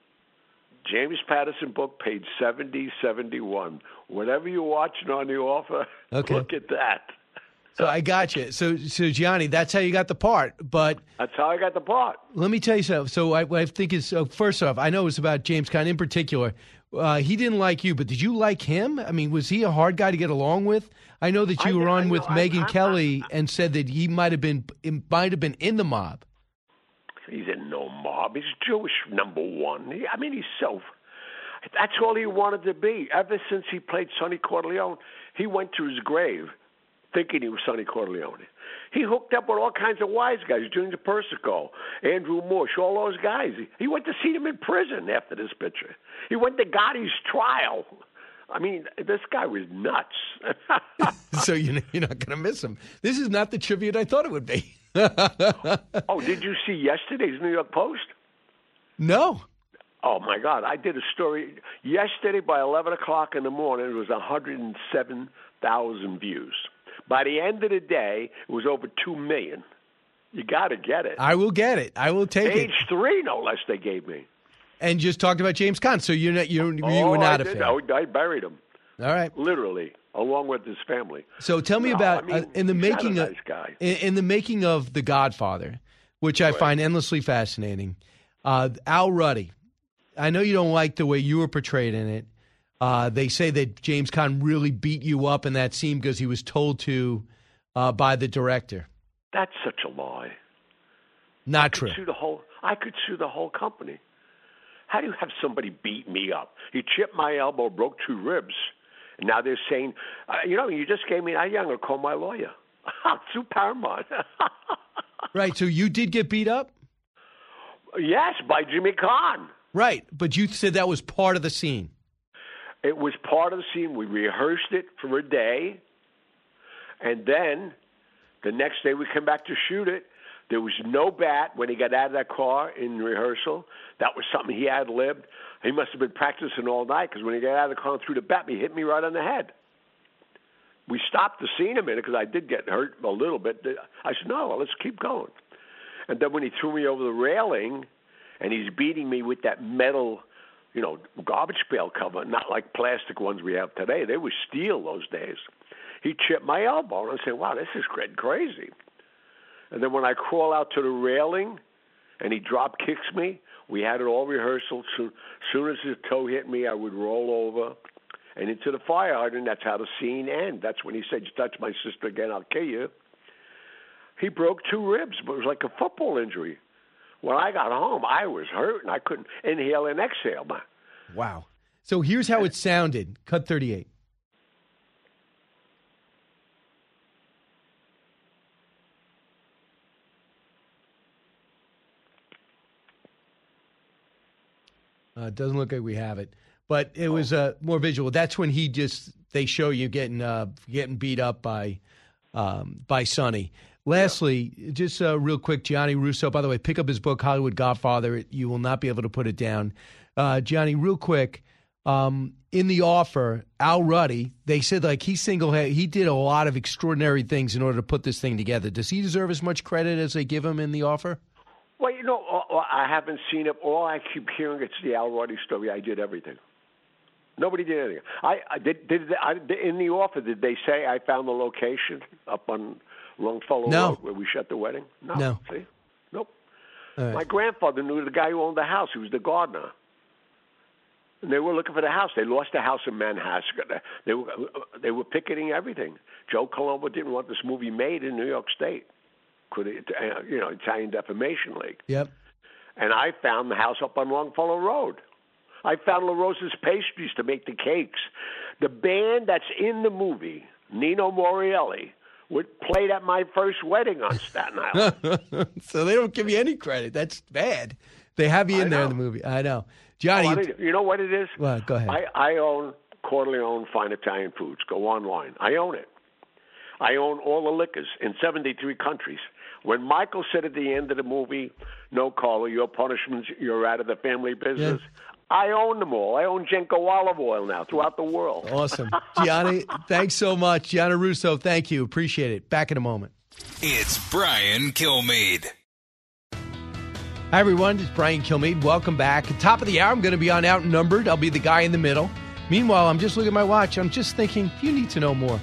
James Patterson book, page 70-71. Whatever you're watching on the offer, look at that. So I got you. So Gianni, that's how you got the part. But that's how I got the part. Let me tell you something. So I think is first off, I know it was about James Caan in particular. He didn't like you, but did you like him? I mean, was he a hard guy to get along with? I know that you were on with Megyn Kelly and said that he might have been in the mob. He's in no mob. He's Jewish, number one. That's all he wanted to be. Ever since he played Sonny Corleone, he went to his grave thinking he was Sonny Corleone. He hooked up with all kinds of wise guys, Junior Persico, Andrew Mush, all those guys. He went to see them in prison after this picture. He went to Gotti's trial. I mean, this guy was nuts. So you're not going to miss him. This is not the tribute I thought it would be. Oh, did you see yesterday's New York Post? No. Oh, my God. I did a story yesterday by 11 o'clock in the morning. It was 107,000 views. By the end of the day, it was over 2 million. You got to get it. I will get it. I will take it. Page 3, no less, they gave me. And just talked about James Caan, so you were not a fan. I buried him. All right. Literally, along with his family. So tell me about in the making of in the making of The Godfather, which I find endlessly fascinating. Al Ruddy, I know you don't like the way you were portrayed in it. They say that James Caan really beat you up in that scene because he was told to by the director. That's such a lie. Not true. I could sue the whole company. How do you have somebody beat me up? He chipped my elbow, broke 2 ribs. And now they're saying, you just gave me that young, I'll call my lawyer. I'll sue Paramount. Right, so you did get beat up? Yes, by Jimmy Caan. Right, but you said that was part of the scene. It was part of the scene. We rehearsed it for a day. And then the next day we come back to shoot it. There was no bat when he got out of that car in rehearsal. That was something he ad-libbed. He must have been practicing all night because when he got out of the car and threw the bat, he hit me right on the head. We stopped the scene a minute because I did get hurt a little bit. I said, no, let's keep going. And then when he threw me over the railing and he's beating me with that metal, garbage pail cover, not like plastic ones we have today. They were steel those days. He chipped my elbow, and I said, wow, this is crazy. And then when I crawl out to the railing and he drop kicks me, we had it all rehearsal. Soon as his toe hit me, I would roll over and into the fire hydrant. That's how the scene ends. That's when he said, you touch my sister again, I'll kill you. He broke 2 ribs, but it was like a football injury. When I got home, I was hurt, and I couldn't inhale and exhale. Wow. So here's how it sounded. Cut 38. It doesn't look like we have it, but it was more visual. That's when they show you getting beat up by Sonny. Lastly, just real quick, Gianni Russo, by the way, pick up his book, Hollywood Godfather. You will not be able to put it down. Gianni, real quick, in the offer, Al Ruddy, they said like he did a lot of extraordinary things in order to put this thing together. Does he deserve as much credit as they give him in the offer? Well, I haven't seen it. All I keep hearing it's the Al Ruddy story. I did everything. Nobody did anything. In the offer, did they say I found the location up on Longfellow Road where we shot the wedding? No. See? Nope. Right. My grandfather knew the guy who owned the house. He was the gardener. And they were looking for the house. They lost the house in Manhasset. They were picketing everything. Joe Colombo didn't want this movie made in New York State. Italian Defamation League. Yep. And I found the house up on Longfellow Road. I found La Rosa's Pastries to make the cakes. The band that's in the movie, Nino Morielli, played at my first wedding on Staten Island. So they don't give you any credit. That's bad. They have you in there in the movie. I know. Johnny. You know what it is? Well, go ahead. I own Corleone Fine Italian Foods. Go online. I own it. I own all the liquors in 73 countries. When Michael said at the end of the movie, "No, Carlo, your punishment, you're out of the family business," I own them all. I own Genco olive oil now throughout the world. Awesome. Gianni, thanks so much. Gianni Russo, thank you. Appreciate it. Back in a moment. It's Brian Kilmeade. Hi, everyone. It's Brian Kilmeade. Welcome back. At top of the hour, I'm going to be on Outnumbered. I'll be the guy in the middle. Meanwhile, I'm just looking at my watch. I'm just thinking, you need to know more.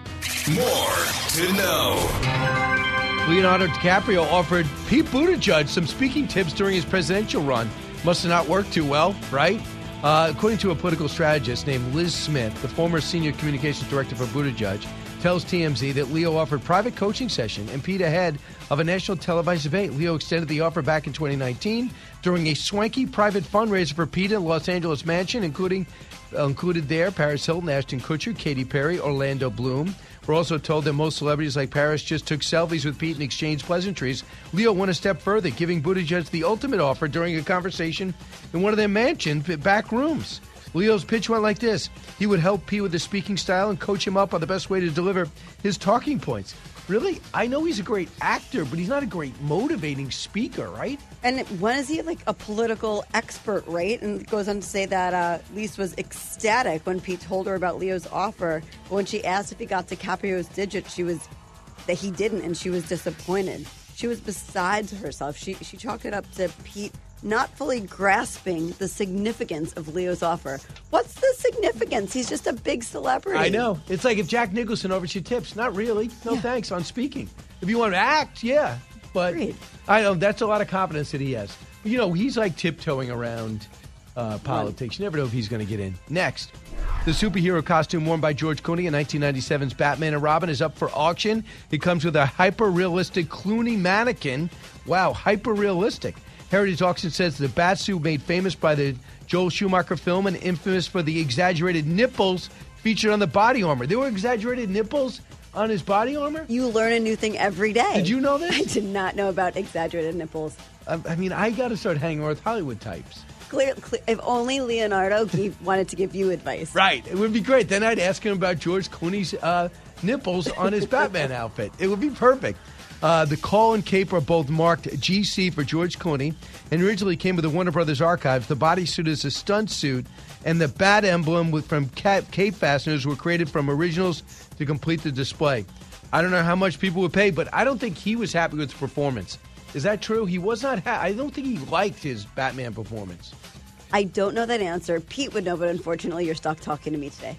More to know. Leonardo DiCaprio offered Pete Buttigieg some speaking tips during his presidential run. Must have not worked too well, right? According to a political strategist named Liz Smith, the former senior communications director for Buttigieg, tells TMZ that Leo offered private coaching session and Pete ahead of a national televised event. Leo extended the offer back in 2019 during a swanky private fundraiser for Pete in Los Angeles mansion, included there Paris Hilton, Ashton Kutcher, Katy Perry, Orlando Bloom. We're also told that most celebrities like Paris just took selfies with Pete and exchanged pleasantries. Leo went a step further, giving Buttigieg the ultimate offer during a conversation in one of their mansion back rooms. Leo's pitch went like this. He would help Pete with his speaking style and coach him up on the best way to deliver his talking points. Really? I know he's a great actor, but he's not a great motivating speaker, right? And when is he like a political expert, right? And it goes on to say that Lise was ecstatic when Pete told her about Leo's offer. But when she asked if he got DiCaprio's digit, that he didn't, and she was disappointed. She was beside herself. She chalked it up to Pete not fully grasping the significance of Leo's offer. What's the significance? He's just a big celebrity. I know. It's like if Jack Nicholson offers you tips. Not really. No thanks on speaking. If you want to act, yeah. But I know that's a lot of confidence that he has. You know, he's like tiptoeing around politics. You never know if he's going to get in. Next, the superhero costume worn by George Clooney in 1997's Batman and Robin is up for auction. It comes with a hyper-realistic Clooney mannequin. Wow, hyper-realistic. Heritage Auction says the batsuit made famous by the Joel Schumacher film and infamous for the exaggerated nipples featured on the body armor. There were exaggerated nipples on his body armor? You learn a new thing every day. Did you know this? I did not know about exaggerated nipples. I mean, I got to start hanging with Hollywood types. If only Leonardo wanted to give you advice. Right. It would be great. Then I'd ask him about George Clooney's nipples on his Batman outfit. It would be perfect. The caul and cape are both marked GC for George Clooney and originally came with the Warner Brothers archives. The bodysuit is a stunt suit, and the bat emblem from cape fasteners were created from originals to complete the display. I don't know how much people would pay, but I don't think he was happy with the performance. Is that true? He was not happy. I don't think he liked his Batman performance. I don't know that answer. Pete would know, but unfortunately you're stuck talking to me today.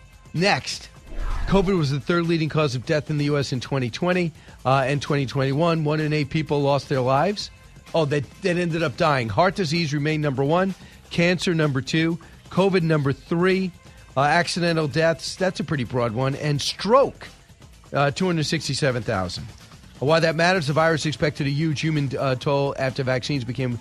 Next. COVID was the third leading cause of death in the U.S. in 2020 and 2021. 1 in 8 people lost their lives. That ended up dying. Heart disease remained number 1. Cancer, number 2. COVID, number 3. Accidental deaths, that's a pretty broad one. And stroke, 267,000. Why that matters, the virus expected a huge human toll after vaccines became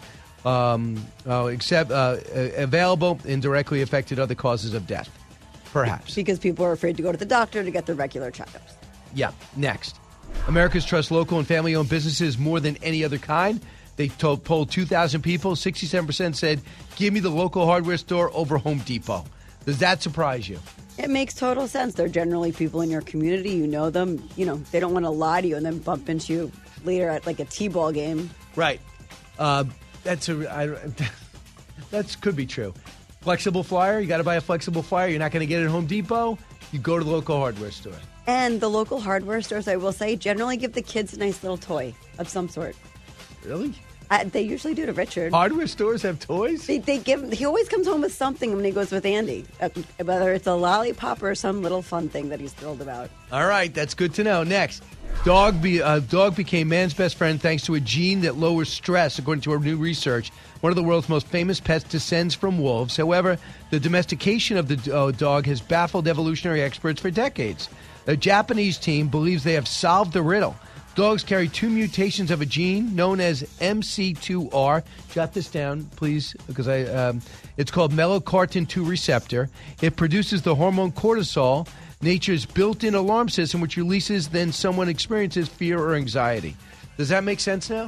available and directly affected other causes of death. Perhaps. Because people are afraid to go to the doctor to get their regular checkups. Yeah. Next. Americans trust local and family-owned businesses more than any other kind. They polled 2,000 people. 67% said, give me the local hardware store over Home Depot. Does that surprise you? It makes total sense. They're generally people in your community. You know them. You know, they don't want to lie to you and then bump into you later at like a T-ball game. Right. That could be true. Flexible flyer, you got to buy a flexible flyer. You're not going to get it at Home Depot. You go to the local hardware store. And the local hardware stores, I will say, generally give the kids a nice little toy of some sort. Really? They usually do to Richard. Hardware stores have toys? They give. He always comes home with something when he goes with Andy, whether it's a lollipop or some little fun thing that he's thrilled about. All right, that's good to know. Next, dog became man's best friend thanks to a gene that lowers stress, according to our new research. One of the world's most famous pets descends from wolves. However, the domestication of the dog has baffled evolutionary experts for decades. A Japanese team believes they have solved the riddle. Dogs carry 2 mutations of a gene known as MC2R. Jot this down, please, because it's called melanocortin-2 receptor. It produces the hormone cortisol, nature's built-in alarm system, which releases then someone experiences fear or anxiety. Does that make sense now?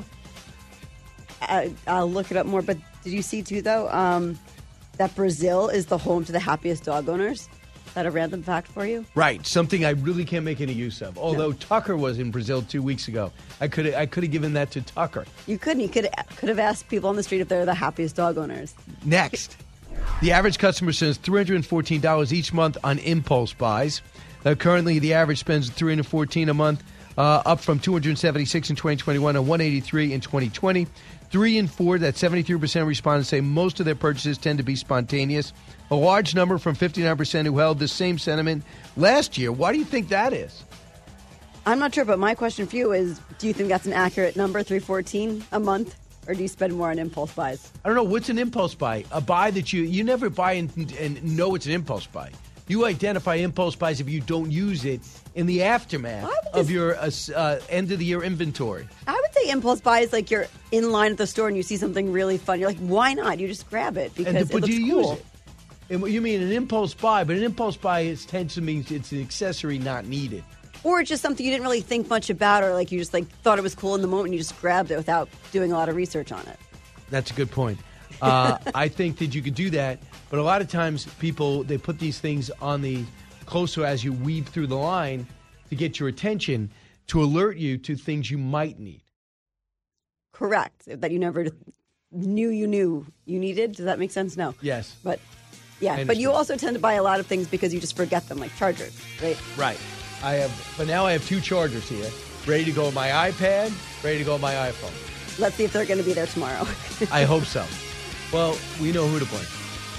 I'll look it up more, but did you see, too, though, that Brazil is the home to the happiest dog owners? Is that a random fact for you? Right, something I really can't make any use of. Although Tucker was in Brazil 2 weeks ago. I could have given that to Tucker. You couldn't. You could have asked people on the street if they're the happiest dog owners. Next, the average customer spends $314 each month on impulse buys. Currently, the average spends $314 a month, up from $276 in 2021 and $183 in 2020. 3 in 4, that's 73% of respondents say most of their purchases tend to be spontaneous. A large number from 59% who held the same sentiment last year. Why do you think that is? I'm not sure, but my question for you is, do you think that's an accurate number, $314 a month, or do you spend more on impulse buys? I don't know. What's an impulse buy? A buy that you never buy and know it's an impulse buy. You identify impulse buys if you don't use it in the aftermath of your end-of-the-year inventory. I would say impulse buy is like you're in line at the store and you see something really fun. You're like, why not? You just grab it because it looks cool. Use it? And you mean an impulse buy, but an impulse buy tends to mean it's an accessory not needed. Or it's just something you didn't really think much about, or like you just thought it was cool in the moment and you just grabbed it without doing a lot of research on it. That's a good point. I think that you could do that, but a lot of times people, they put these things on the closer as you weave through the line to get your attention, to alert you to things you might need. Correct. That you never knew you needed. Does that make sense? No. Yes. But yeah, but you also tend to buy a lot of things because you just forget them, like chargers, right? Right. But now I have 2 chargers here, ready to go on my iPad, ready to go on my iPhone. Let's see if they're going to be there tomorrow. I hope so. Well, we know who to blame.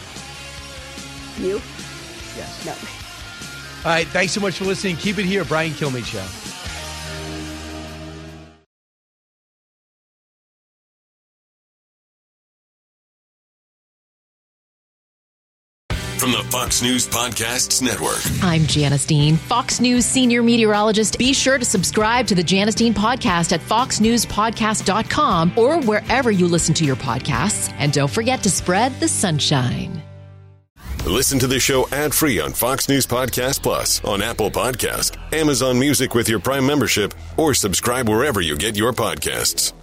You? Yes. No. All right, thanks so much for listening. Keep it here, Brian Kilmeade Show. From the Fox News Podcasts Network. I'm Janice Dean, Fox News senior meteorologist. Be sure to subscribe to the Janice Dean podcast at foxnewspodcast.com or wherever you listen to your podcasts. And don't forget to spread the sunshine. Listen to the show ad-free on Fox News Podcast Plus, on Apple Podcast, Amazon Music with your Prime membership, or subscribe wherever you get your podcasts.